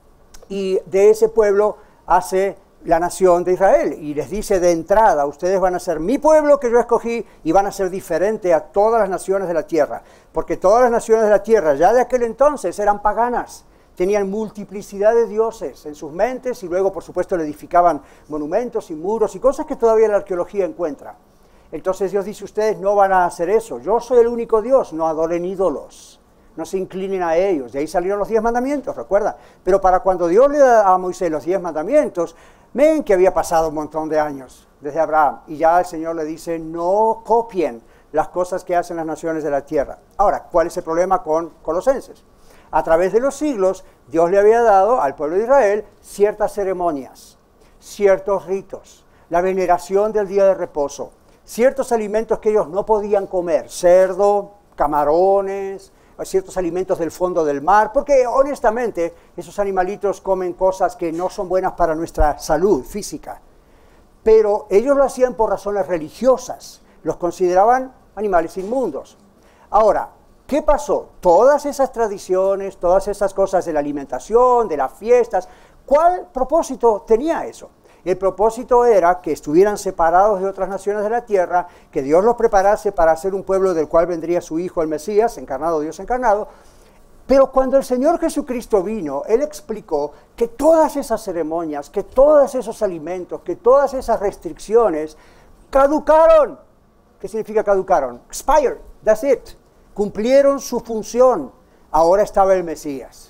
y de ese pueblo hace la nación de Israel y les dice de entrada, ustedes van a ser mi pueblo que yo escogí y van a ser diferente a todas las naciones de la tierra, porque todas las naciones de la tierra ya de aquel entonces eran paganas, tenían multiplicidad de dioses en sus mentes y luego por supuesto le edificaban monumentos y muros y cosas que todavía la arqueología encuentra. Entonces Dios dice, ustedes no van a hacer eso, yo soy el único Dios, no adoren ídolos. No se inclinen a ellos. De ahí salieron los diez mandamientos, ¿recuerdan? Pero para cuando Dios le da a Moisés los diez mandamientos, ven que había pasado un montón de años desde Abraham. Y ya el Señor le dice, no copien las cosas que hacen las naciones de la tierra. Ahora, ¿cuál es el problema con Colosenses? A través de los siglos, Dios le había dado al pueblo de Israel ciertas ceremonias, ciertos ritos, la veneración del día de reposo, ciertos alimentos que ellos no podían comer, cerdo, camarones, ciertos alimentos del fondo del mar, porque honestamente esos animalitos comen cosas que no son buenas para nuestra salud física, pero ellos lo hacían por razones religiosas, los consideraban animales inmundos. Ahora, ¿qué pasó? Todas esas tradiciones, todas esas cosas de la alimentación, de las fiestas, ¿cuál propósito tenía eso? El propósito era que estuvieran separados de otras naciones de la tierra, que Dios los preparase para ser un pueblo del cual vendría su Hijo, el Mesías, encarnado, Dios encarnado. Pero cuando el Señor Jesucristo vino, Él explicó que todas esas ceremonias, que todos esos alimentos, que todas esas restricciones caducaron. ¿Qué significa caducaron? Expired, that's it. Cumplieron su función. Ahora estaba el Mesías.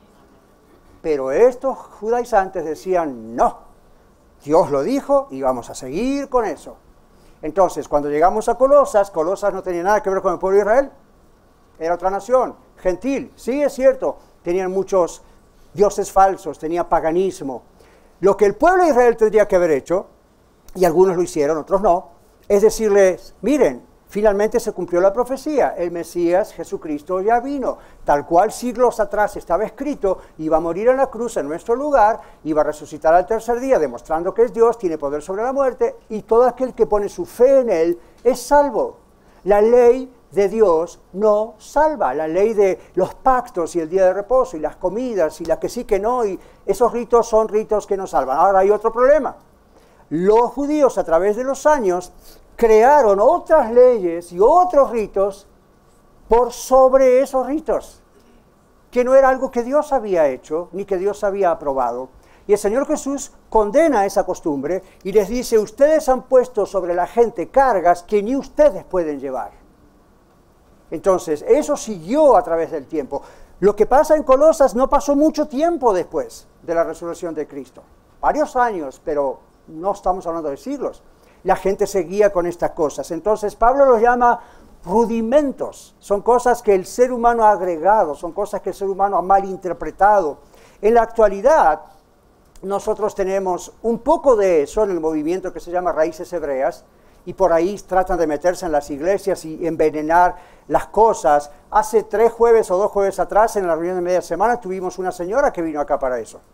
Pero estos judaizantes decían, no. Dios lo dijo y vamos a seguir con eso. Entonces, cuando llegamos a Colosas, Colosas no tenía nada que ver con el pueblo de Israel. Era otra nación, gentil. Sí, es cierto, tenían muchos dioses falsos, tenía paganismo. Lo que el pueblo de Israel tendría que haber hecho, y algunos lo hicieron, otros no, es decirles, miren, finalmente se cumplió la profecía, el Mesías Jesucristo ya vino, tal cual siglos atrás estaba escrito, iba a morir en la cruz en nuestro lugar, iba a resucitar al tercer día, demostrando que es Dios, tiene poder sobre la muerte, y todo aquel que pone su fe en Él es salvo. La ley de Dios no salva, la ley de los pactos y el día de reposo y las comidas y la que sí que no, y esos ritos son ritos que no salvan. Ahora hay otro problema. Los judíos a través de los años crearon otras leyes y otros ritos por sobre esos ritos, que no era algo que Dios había hecho, ni que Dios había aprobado. Y el Señor Jesús condena esa costumbre y les dice, ustedes han puesto sobre la gente cargas que ni ustedes pueden llevar. Entonces, eso siguió a través del tiempo. Lo que pasa en Colosas no pasó mucho tiempo después de la resurrección de Cristo. Varios años, pero no estamos hablando de siglos. La gente seguía con estas cosas. Entonces Pablo los llama rudimentos. Son cosas que el ser humano ha agregado, son cosas que el ser humano ha malinterpretado. En la actualidad, nosotros tenemos un poco de eso en el movimiento que se llama Raíces Hebreas, y por ahí tratan de meterse en las iglesias y envenenar las cosas. Hace tres jueves o dos jueves atrás, en la reunión de media semana, tuvimos una señora que vino acá para eso.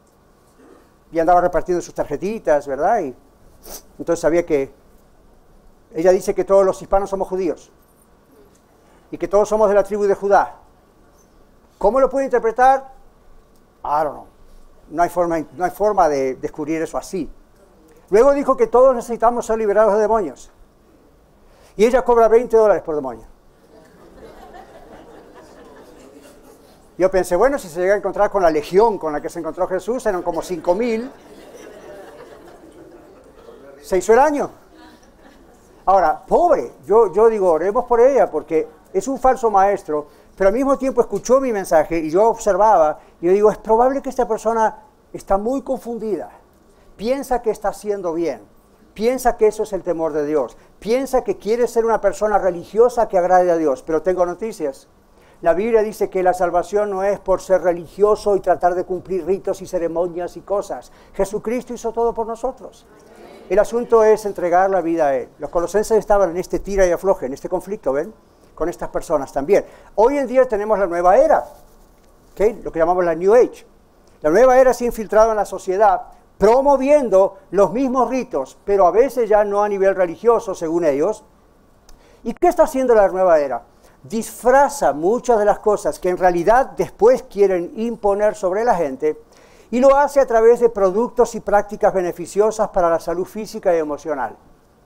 Y andaba repartiendo sus tarjetitas, ¿verdad? Y entonces sabía que ella dice que todos los hispanos somos judíos y que todos somos de la tribu de Judá. ¿Cómo lo puede interpretar? I don't know. No hay forma, no hay forma de descubrir eso así. Luego dijo que todos necesitamos ser liberados de demonios. Y ella cobra veinte dólares por demonio. Yo pensé, bueno, si se llega a encontrar con la legión con la que se encontró Jesús, eran como cinco mil. Se hizo el año. Ahora, pobre, yo, yo digo, oremos por ella, porque es un falso maestro, pero al mismo tiempo escuchó mi mensaje y yo observaba, y yo digo, es probable que esta persona está muy confundida. Piensa que está haciendo bien, piensa que eso es el temor de Dios, piensa que quiere ser una persona religiosa que agrade a Dios, pero tengo noticias. La Biblia dice que la salvación no es por ser religioso y tratar de cumplir ritos y ceremonias y cosas. Jesucristo hizo todo por nosotros. El asunto es entregar la vida a Él. Los colosenses estaban en este tira y afloje, en este conflicto, ¿ven? con estas personas también. Hoy en día tenemos la nueva era, ¿okay? Lo que llamamos la New Age. La nueva era se ha infiltrado en la sociedad, promoviendo los mismos ritos, pero a veces ya no a nivel religioso, según ellos. ¿Y qué está haciendo la nueva era? Disfraza muchas de las cosas que en realidad después quieren imponer sobre la gente y lo hace a través de productos y prácticas beneficiosas para la salud física y emocional.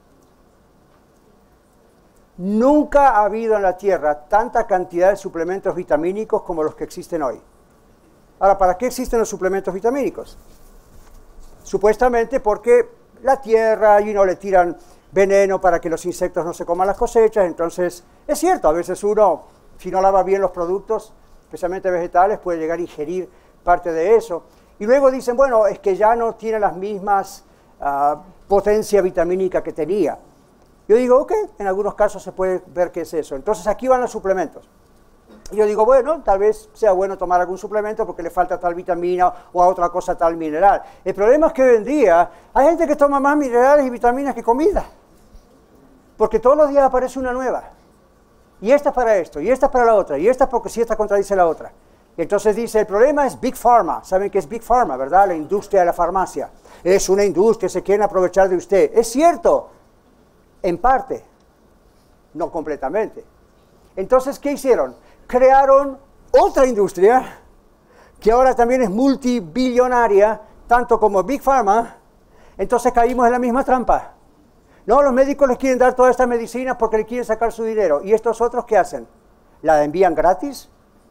Nunca ha habido en la Tierra tanta cantidad de suplementos vitamínicos como los que existen hoy. Ahora, ¿para qué existen los suplementos vitamínicos? Supuestamente porque la Tierra y no le tiran veneno para que los insectos no se coman las cosechas. Entonces, es cierto, a veces uno, si no lava bien los productos, especialmente vegetales, puede llegar a ingerir parte de eso. Y luego dicen, bueno, es que ya no tiene las mismas uh, potencia vitamínica que tenía. Yo digo, ok, en algunos casos se puede ver qué es eso. Entonces aquí van los suplementos. Y yo digo, bueno, tal vez sea bueno tomar algún suplemento porque le falta tal vitamina o a otra cosa tal mineral. El problema es que hoy en día hay gente que toma más minerales y vitaminas que comida. Porque todos los días aparece una nueva. Y esta es para esto, y esta es para la otra, y esta porque si esta contradice la otra. Y entonces dice, el problema es Big Pharma. ¿Saben qué es Big Pharma, verdad? La industria de la farmacia. Es una industria, se quieren aprovechar de usted. Es cierto, en parte, no completamente. Entonces, ¿qué hicieron? Crearon otra industria que ahora también es multibillonaria, tanto como Big Pharma. Entonces caímos en la misma trampa. No, los médicos les quieren dar toda esta medicina porque le quieren sacar su dinero. ¿Y estos otros qué hacen? ¿La envían gratis?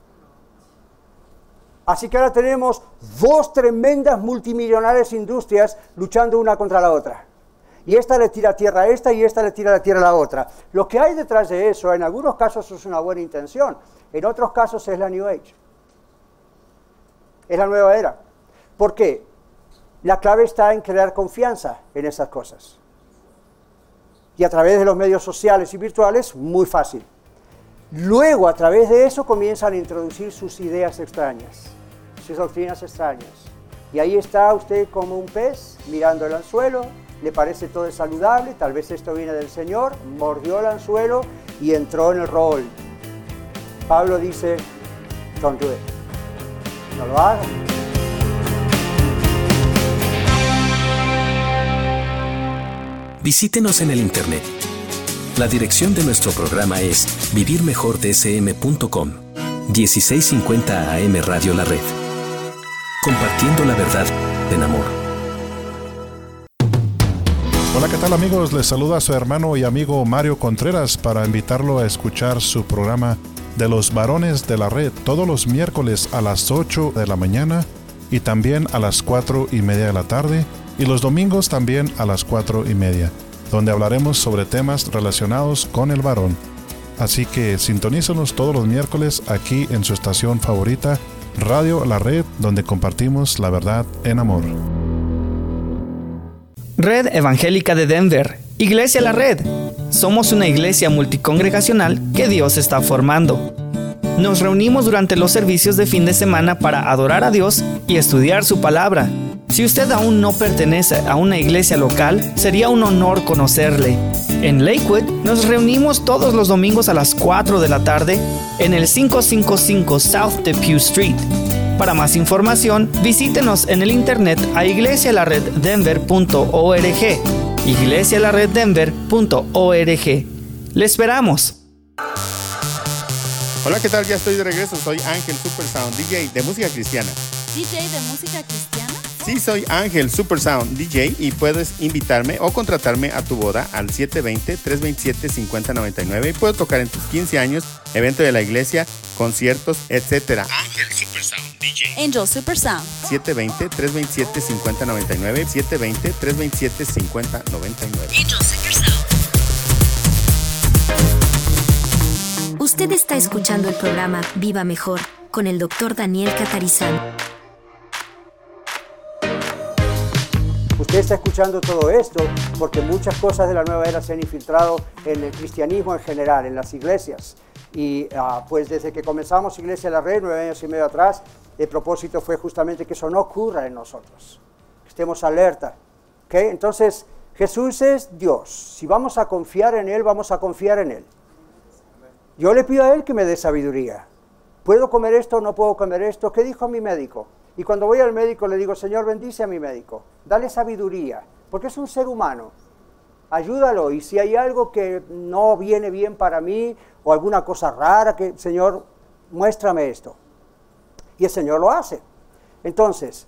Así que ahora tenemos dos tremendas multimillonarias industrias luchando una contra la otra. Y esta le tira tierra a esta y esta le tira la tierra a la otra. Lo que hay detrás de eso, en algunos casos es una buena intención, en otros casos es la New Age. Es la nueva era. ¿Por qué? La clave está en crear confianza en esas cosas. Y a través de los medios sociales y virtuales, muy fácil. Luego, a través de eso, comienzan a introducir sus ideas extrañas, sus doctrinas extrañas. Y ahí está usted como un pez, mirando el anzuelo, le parece todo saludable, tal vez esto viene del Señor, mordió el anzuelo y entró en el rol. Pablo dice, don't do it. No lo hagan. Visítenos en el internet. La dirección de nuestro programa es vivir mejor d s m punto com. dieciséis cincuenta A M Radio La Red. Compartiendo la verdad en amor. Hola, ¿qué tal amigos? Les saluda su hermano y amigo Mario Contreras para invitarlo a escuchar su programa de los varones de la red todos los miércoles a las ocho de la mañana y también a las cuatro y media de la tarde y los domingos también a las cuatro y media, donde hablaremos sobre temas relacionados con el varón. Así que sintonízanos todos los miércoles aquí en su estación favorita, Radio La Red, donde compartimos la verdad en amor. Red Evangélica de Denver, Iglesia La Red. Somos una iglesia multicongregacional que Dios está formando. Nos reunimos durante los servicios de fin de semana para adorar a Dios y estudiar su palabra. Si usted aún no pertenece a una iglesia local, sería un honor conocerle. En Lakewood nos reunimos todos los domingos a las cuatro de la tarde en el quinientos cincuenta y cinco South Depew Street. Para más información, visítenos en el internet a iglesia la red denver punto org. iglesia la red denver punto org. ¡Le esperamos! Hola, ¿qué tal? Ya estoy de regreso. Soy Ángel Supersound, D J de música cristiana. ¿D J de música cristiana? Sí, soy Ángel Supersound, D J, y puedes invitarme o contratarme a tu boda al siete dos cero, tres dos siete, cinco cero nueve nueve y puedo tocar en tus quince años, evento de la iglesia, conciertos, etcétera. Ángel Supersound, D J. Angel Supersound. siete dos cero, tres dos siete, cinco cero nueve nueve, siete dos cero, tres dos siete, cinco cero nueve nueve. Angel Supersound. Usted está escuchando el programa Viva Mejor con el doctor Daniel Catarizán. Usted está escuchando todo esto porque muchas cosas de la nueva era se han infiltrado en el cristianismo en general, en las iglesias. Y uh, pues desde que comenzamos Iglesia La Red, nueve años y medio atrás, el propósito fue justamente que eso no ocurra en nosotros, que estemos alerta. ¿Okay? Entonces, Jesús es Dios. Si vamos a confiar en Él, vamos a confiar en Él. Yo le pido a Él que me dé sabiduría. ¿Puedo comer esto o no puedo comer esto? ¿Qué dijo mi médico? Y cuando voy al médico le digo, Señor, bendice a mi médico. Dale sabiduría, porque es un ser humano. Ayúdalo, y si hay algo que no viene bien para mí, o alguna cosa rara, que Señor, muéstrame esto. Y el Señor lo hace. Entonces,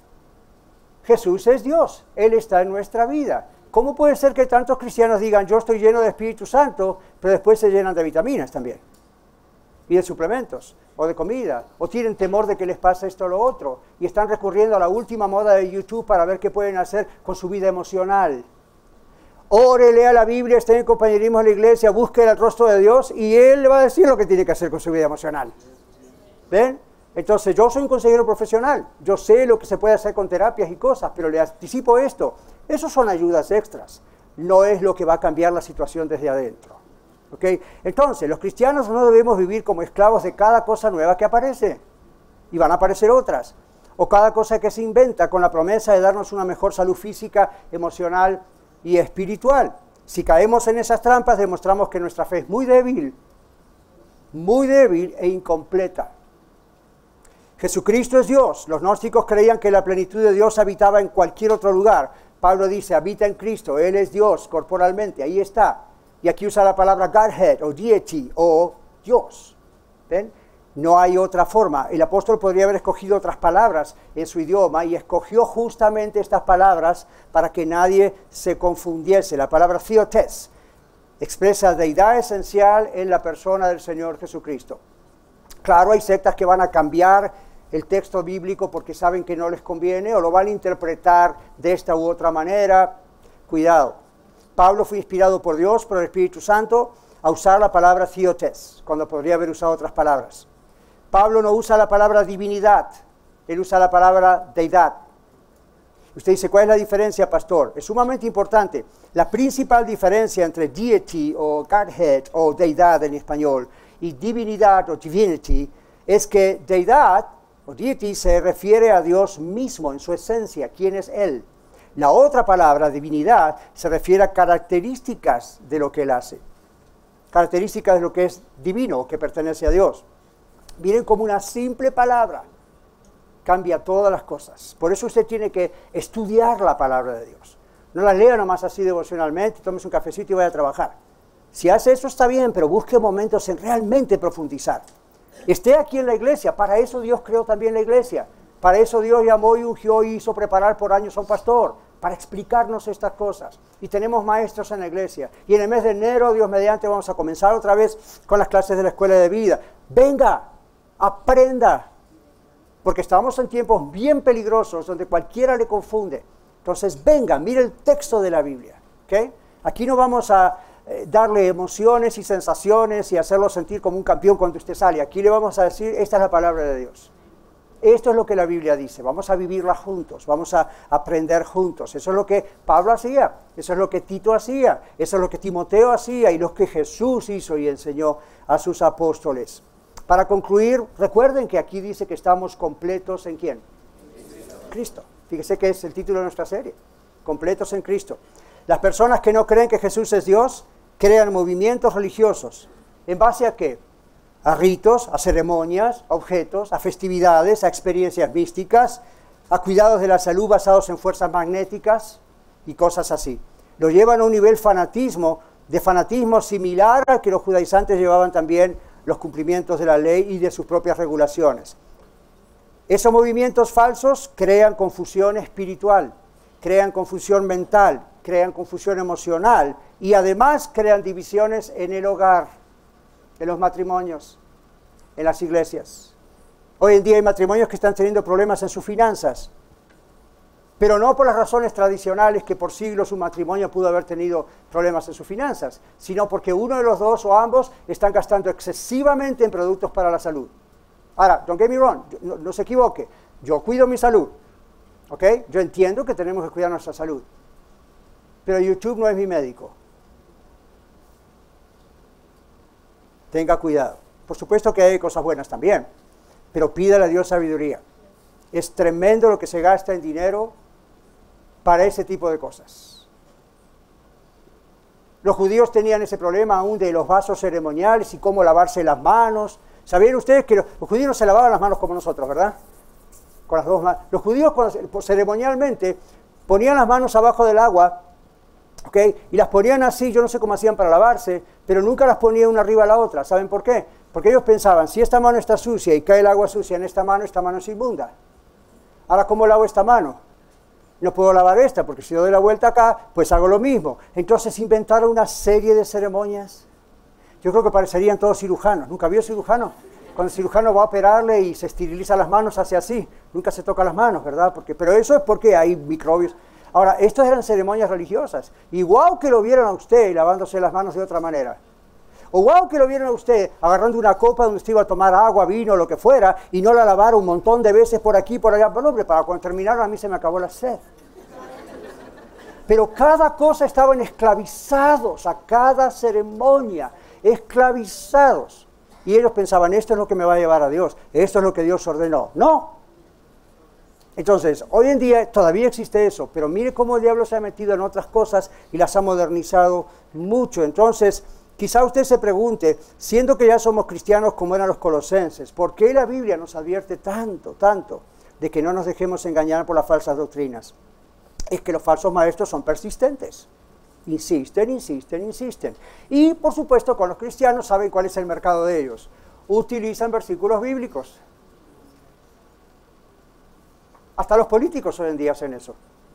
Jesús es Dios, Él está en nuestra vida. ¿Cómo puede ser que tantos cristianos digan, yo estoy lleno de Espíritu Santo, pero después se llenan de vitaminas también? Y de suplementos, o de comida, o tienen temor de que les pase esto o lo otro, y están recurriendo a la última moda de YouTube para ver qué pueden hacer con su vida emocional. Ore, lea la Biblia, esté en compañerismo en la iglesia, busque el rostro de Dios, y Él le va a decir lo que tiene que hacer con su vida emocional. ¿Ven? Entonces, yo soy un consejero profesional, yo sé lo que se puede hacer con terapias y cosas, pero le anticipo esto, esos son ayudas extras, no es lo que va a cambiar la situación desde adentro. ¿Okay? Entonces, los cristianos no debemos vivir como esclavos de cada cosa nueva que aparece, y van a aparecer otras, o cada cosa que se inventa con la promesa de darnos una mejor salud física, emocional y espiritual. Si caemos en esas trampas, demostramos que nuestra fe es muy débil, muy débil e incompleta. Jesucristo es Dios. Los gnósticos creían que la plenitud de Dios habitaba en cualquier otro lugar. Pablo dice, habita en Cristo, Él es Dios corporalmente, ahí está. Y aquí usa la palabra Godhead o deity o Dios. ¿Ven? No hay otra forma. El apóstol podría haber escogido otras palabras en su idioma y escogió justamente estas palabras para que nadie se confundiese. La palabra theotes expresa deidad esencial en la persona del Señor Jesucristo. Claro, hay sectas que van a cambiar el texto bíblico porque saben que no les conviene o lo van a interpretar de esta u otra manera. Cuidado. Pablo fue inspirado por Dios, por el Espíritu Santo, a usar la palabra theotes, cuando podría haber usado otras palabras. Pablo no usa la palabra divinidad, él usa la palabra deidad. Usted dice, ¿cuál es la diferencia, pastor? Es sumamente importante. La principal diferencia entre deity o Godhead o deidad en español y divinidad o divinity es que deidad o deity se refiere a Dios mismo en su esencia, quién es Él. La otra palabra, divinidad, se refiere a características de lo que Él hace. Características de lo que es divino, que pertenece a Dios. Miren cómo una simple palabra cambia todas las cosas. Por eso usted tiene que estudiar la palabra de Dios. No la lea nomás así devocionalmente, tómese un cafecito y vaya a trabajar. Si hace eso está bien, pero busque momentos en realmente profundizar. Esté aquí en la iglesia, para eso Dios creó también la iglesia. Para eso Dios llamó y ungió y hizo preparar por años a un pastor, para explicarnos estas cosas. Y tenemos maestros en la iglesia. Y en el mes de enero, Dios mediante, vamos a comenzar otra vez con las clases de la escuela de vida. Venga, aprenda, porque estamos en tiempos bien peligrosos donde cualquiera le confunde. Entonces venga, mire el texto de la Biblia. ¿Okay? Aquí no vamos a eh, darle emociones y sensaciones y hacerlo sentir como un campeón cuando usted sale. Aquí le vamos a decir, esta es la palabra de Dios. Esto es lo que la Biblia dice, vamos a vivirla juntos, vamos a aprender juntos. Eso es lo que Pablo hacía, eso es lo que Tito hacía, eso es lo que Timoteo hacía y lo que Jesús hizo y enseñó a sus apóstoles. Para concluir, recuerden que aquí dice que estamos completos ¿en quién? En Cristo. Fíjese que es el título de nuestra serie, completos en Cristo. Las personas que no creen que Jesús es Dios, crean movimientos religiosos. ¿En base a qué? A ritos, a ceremonias, a objetos, a festividades, a experiencias místicas, a cuidados de la salud basados en fuerzas magnéticas y cosas así. Lo llevan a un nivel fanatismo, de fanatismo similar al que los judaizantes llevaban también los cumplimientos de la ley y de sus propias regulaciones. Esos movimientos falsos crean confusión espiritual, crean confusión mental, crean confusión emocional y además crean divisiones en el hogar, en los matrimonios, en las iglesias. Hoy en día hay matrimonios que están teniendo problemas en sus finanzas, pero no por las razones tradicionales que por siglos un matrimonio pudo haber tenido problemas en sus finanzas, sino porque uno de los dos o ambos están gastando excesivamente en productos para la salud. Ahora, don't get me wrong, no, no se equivoque, yo cuido mi salud, ¿ok? Yo entiendo que tenemos que cuidar nuestra salud, pero YouTube no es mi médico. Tenga cuidado. Por supuesto que hay cosas buenas también, pero pídale a Dios sabiduría. Es tremendo lo que se gasta en dinero para ese tipo de cosas. Los judíos tenían ese problema aún de los vasos ceremoniales y cómo lavarse las manos. ¿Sabían ustedes que los, los judíos no se lavaban las manos como nosotros, verdad? Con las dos manos. Los judíos cuando, ceremonialmente ponían las manos abajo del agua, ¿okay? Y las ponían así, yo no sé cómo hacían para lavarse, pero nunca las ponían una arriba a la otra. ¿Saben por qué? Porque ellos pensaban, si esta mano está sucia y cae el agua sucia en esta mano, esta mano es inmunda. Ahora, ¿cómo lavo esta mano? No puedo lavar esta, porque si doy la vuelta acá, pues hago lo mismo. Entonces inventaron una serie de ceremonias. Yo creo que parecerían todos cirujanos. ¿Nunca vio cirujano? Cuando el cirujano va a operarle y se esteriliza las manos, hace así. Nunca se toca las manos, ¿verdad? Porque, pero eso es porque hay microbios. Ahora, estas eran ceremonias religiosas. Y guau que lo vieran a usted lavándose las manos de otra manera. O guau que lo vieran a usted agarrando una copa donde usted iba a tomar agua, vino, lo que fuera, y no la lavara un montón de veces por aquí, por allá. Pero hombre, para cuando terminaron a mí se me acabó la sed. Pero cada cosa estaban esclavizados a cada ceremonia, esclavizados. Y ellos pensaban, esto es lo que me va a llevar a Dios, esto es lo que Dios ordenó. No. Entonces, hoy en día todavía existe eso, pero mire cómo el diablo se ha metido en otras cosas y las ha modernizado mucho. Entonces, quizá usted se pregunte, siendo que ya somos cristianos como eran los colosenses, ¿por qué la Biblia nos advierte tanto, tanto de que no nos dejemos engañar por las falsas doctrinas? Es que los falsos maestros son persistentes. Insisten, insisten, insisten. Y, por supuesto, con los cristianos saben cuál es el mercado de ellos. Utilizan versículos bíblicos. Hasta los políticos hoy en día hacen eso.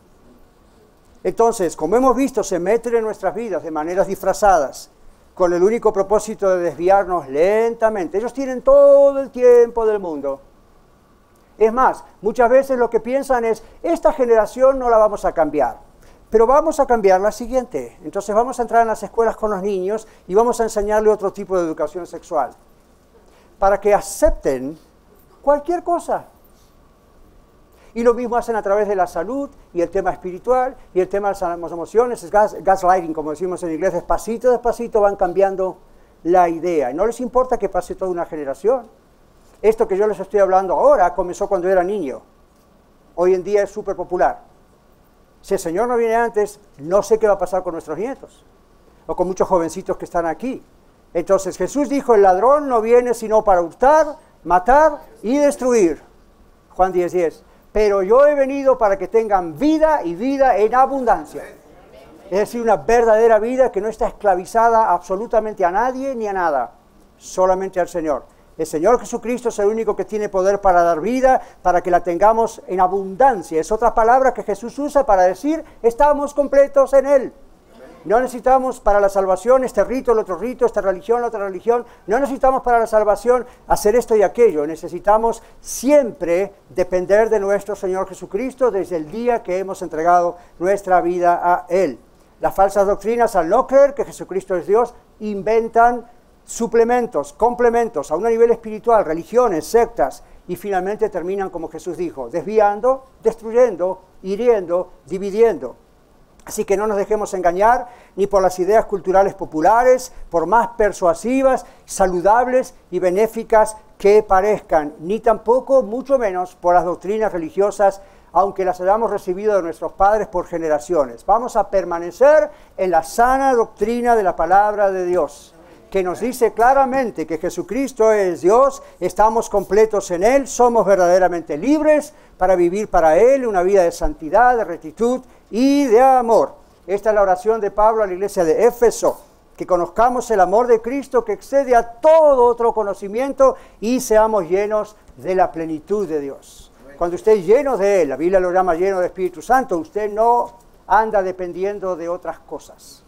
Entonces, como hemos visto, se meten en nuestras vidas de maneras disfrazadas, con el único propósito de desviarnos lentamente. Ellos tienen todo el tiempo del mundo. Es más, muchas veces lo que piensan es, esta generación no la vamos a cambiar, pero vamos a cambiar la siguiente. Entonces vamos a entrar en las escuelas con los niños y vamos a enseñarle otro tipo de educación sexual, para que acepten cualquier cosa. Y lo mismo hacen a través de la salud y el tema espiritual y el tema de las emociones, es gas, gaslighting, como decimos en inglés, despacito, despacito van cambiando la idea. Y no les importa que pase toda una generación. Esto que yo les estoy hablando ahora comenzó cuando era niño. Hoy en día es súper popular. Si el Señor no viene antes, no sé qué va a pasar con nuestros nietos. O con muchos jovencitos que están aquí. Entonces Jesús dijo, el ladrón no viene sino para hurtar, matar y destruir. Juan diez, diez. Pero yo he venido para que tengan vida y vida en abundancia. Es decir, una verdadera vida que no está esclavizada absolutamente a nadie ni a nada. Solamente al Señor. El Señor Jesucristo es el único que tiene poder para dar vida, para que la tengamos en abundancia. Es otra palabra que Jesús usa para decir, estamos completos en Él. No necesitamos para la salvación este rito, el otro rito, esta religión, la otra religión. No necesitamos para la salvación hacer esto y aquello. Necesitamos siempre depender de nuestro Señor Jesucristo desde el día que hemos entregado nuestra vida a Él. Las falsas doctrinas, al no creer que Jesucristo es Dios, inventan suplementos, complementos a un nivel espiritual, religiones, sectas, y finalmente terminan como Jesús dijo, desviando, destruyendo, hiriendo, dividiendo. Así que no nos dejemos engañar ni por las ideas culturales populares, por más persuasivas, saludables y benéficas que parezcan, ni tampoco, mucho menos, por las doctrinas religiosas, aunque las hayamos recibido de nuestros padres por generaciones. Vamos a permanecer en la sana doctrina de la palabra de Dios, que nos dice claramente que Jesucristo es Dios, estamos completos en Él, somos verdaderamente libres para vivir para Él una vida de santidad, de rectitud y de amor. Esta es la oración de Pablo a la iglesia de Éfeso, que conozcamos el amor de Cristo que excede a todo otro conocimiento y seamos llenos de la plenitud de Dios. Cuando usted es lleno de Él, la Biblia lo llama lleno de Espíritu Santo, usted no anda dependiendo de otras cosas.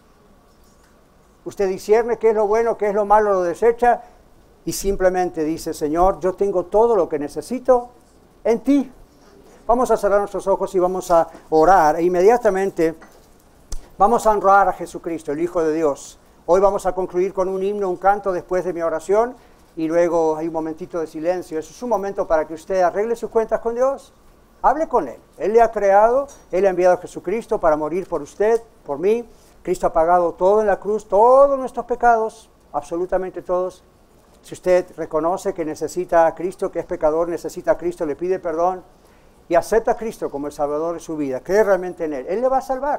Usted discierne qué es lo bueno, qué es lo malo, lo desecha y simplemente dice, Señor, yo tengo todo lo que necesito en ti. Vamos a cerrar nuestros ojos y vamos a orar e inmediatamente vamos a honrar a Jesucristo, el Hijo de Dios. Hoy vamos a concluir con un himno, un canto después de mi oración y luego hay un momentito de silencio. Eso es un momento para que usted arregle sus cuentas con Dios. Hable con Él. Él le ha creado, Él ha enviado a Jesucristo para morir por usted, por mí. Cristo ha pagado todo en la cruz, todos nuestros pecados, absolutamente todos. Si usted reconoce que necesita a Cristo, que es pecador, necesita a Cristo, le pide perdón y acepta a Cristo como el Salvador de su vida, cree realmente en Él, Él le va a salvar.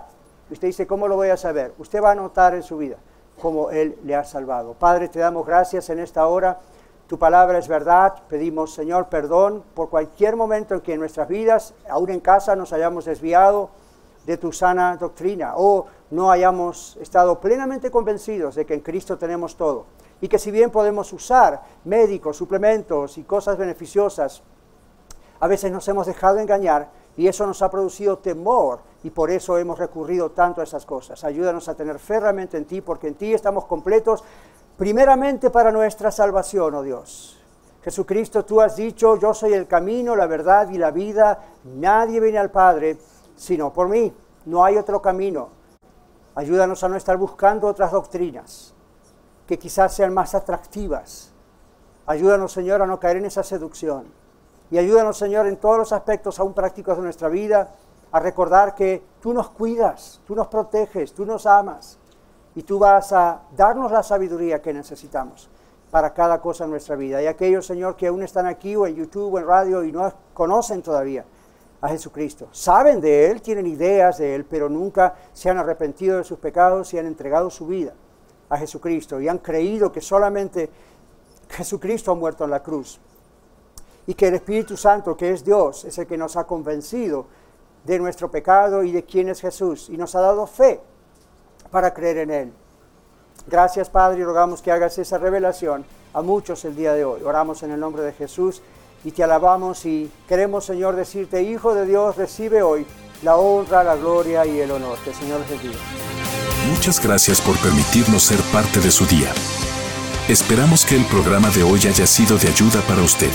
Y usted dice, ¿cómo lo voy a saber? Usted va a notar en su vida cómo Él le ha salvado. Padre, te damos gracias en esta hora. Tu palabra es verdad. Pedimos, Señor, perdón por cualquier momento en que en nuestras vidas, aún en casa, nos hayamos desviado de tu sana doctrina o no hayamos estado plenamente convencidos de que en Cristo tenemos todo. Y que si bien podemos usar médicos, suplementos y cosas beneficiosas, a veces nos hemos dejado engañar y eso nos ha producido temor y por eso hemos recurrido tanto a esas cosas. Ayúdanos a tener fe realmente en ti, porque en ti estamos completos, primeramente para nuestra salvación, oh Dios. Jesucristo, tú has dicho, yo soy el camino, la verdad y la vida. Nadie viene al Padre sino por mí. No hay otro camino. Ayúdanos a no estar buscando otras doctrinas que quizás sean más atractivas. Ayúdanos, Señor, a no caer en esa seducción. Y ayúdanos, Señor, en todos los aspectos aún prácticos de nuestra vida, a recordar que tú nos cuidas, tú nos proteges, tú nos amas. Y tú vas a darnos la sabiduría que necesitamos para cada cosa en nuestra vida. Y aquellos, Señor, que aún están aquí o en YouTube o en radio y no conocen todavía a Jesucristo, saben de Él, tienen ideas de Él, pero nunca se han arrepentido de sus pecados y han entregado su vida a Jesucristo y han creído que solamente Jesucristo ha muerto en la cruz y que el Espíritu Santo, que es Dios, es el que nos ha convencido de nuestro pecado y de quién es Jesús y nos ha dado fe para creer en Él. Gracias, Padre, y rogamos que hagas esa revelación a muchos el día de hoy. Oramos en el nombre de Jesús y te alabamos y queremos, Señor, decirte, Hijo de Dios, recibe hoy la honra, la gloria y el honor. Que el Señor les bendiga. Muchas gracias por permitirnos ser parte de su día. Esperamos que el programa de hoy haya sido de ayuda para usted.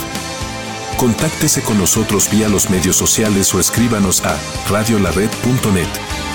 Contáctese con nosotros vía los medios sociales o escríbanos a radio la red punto net.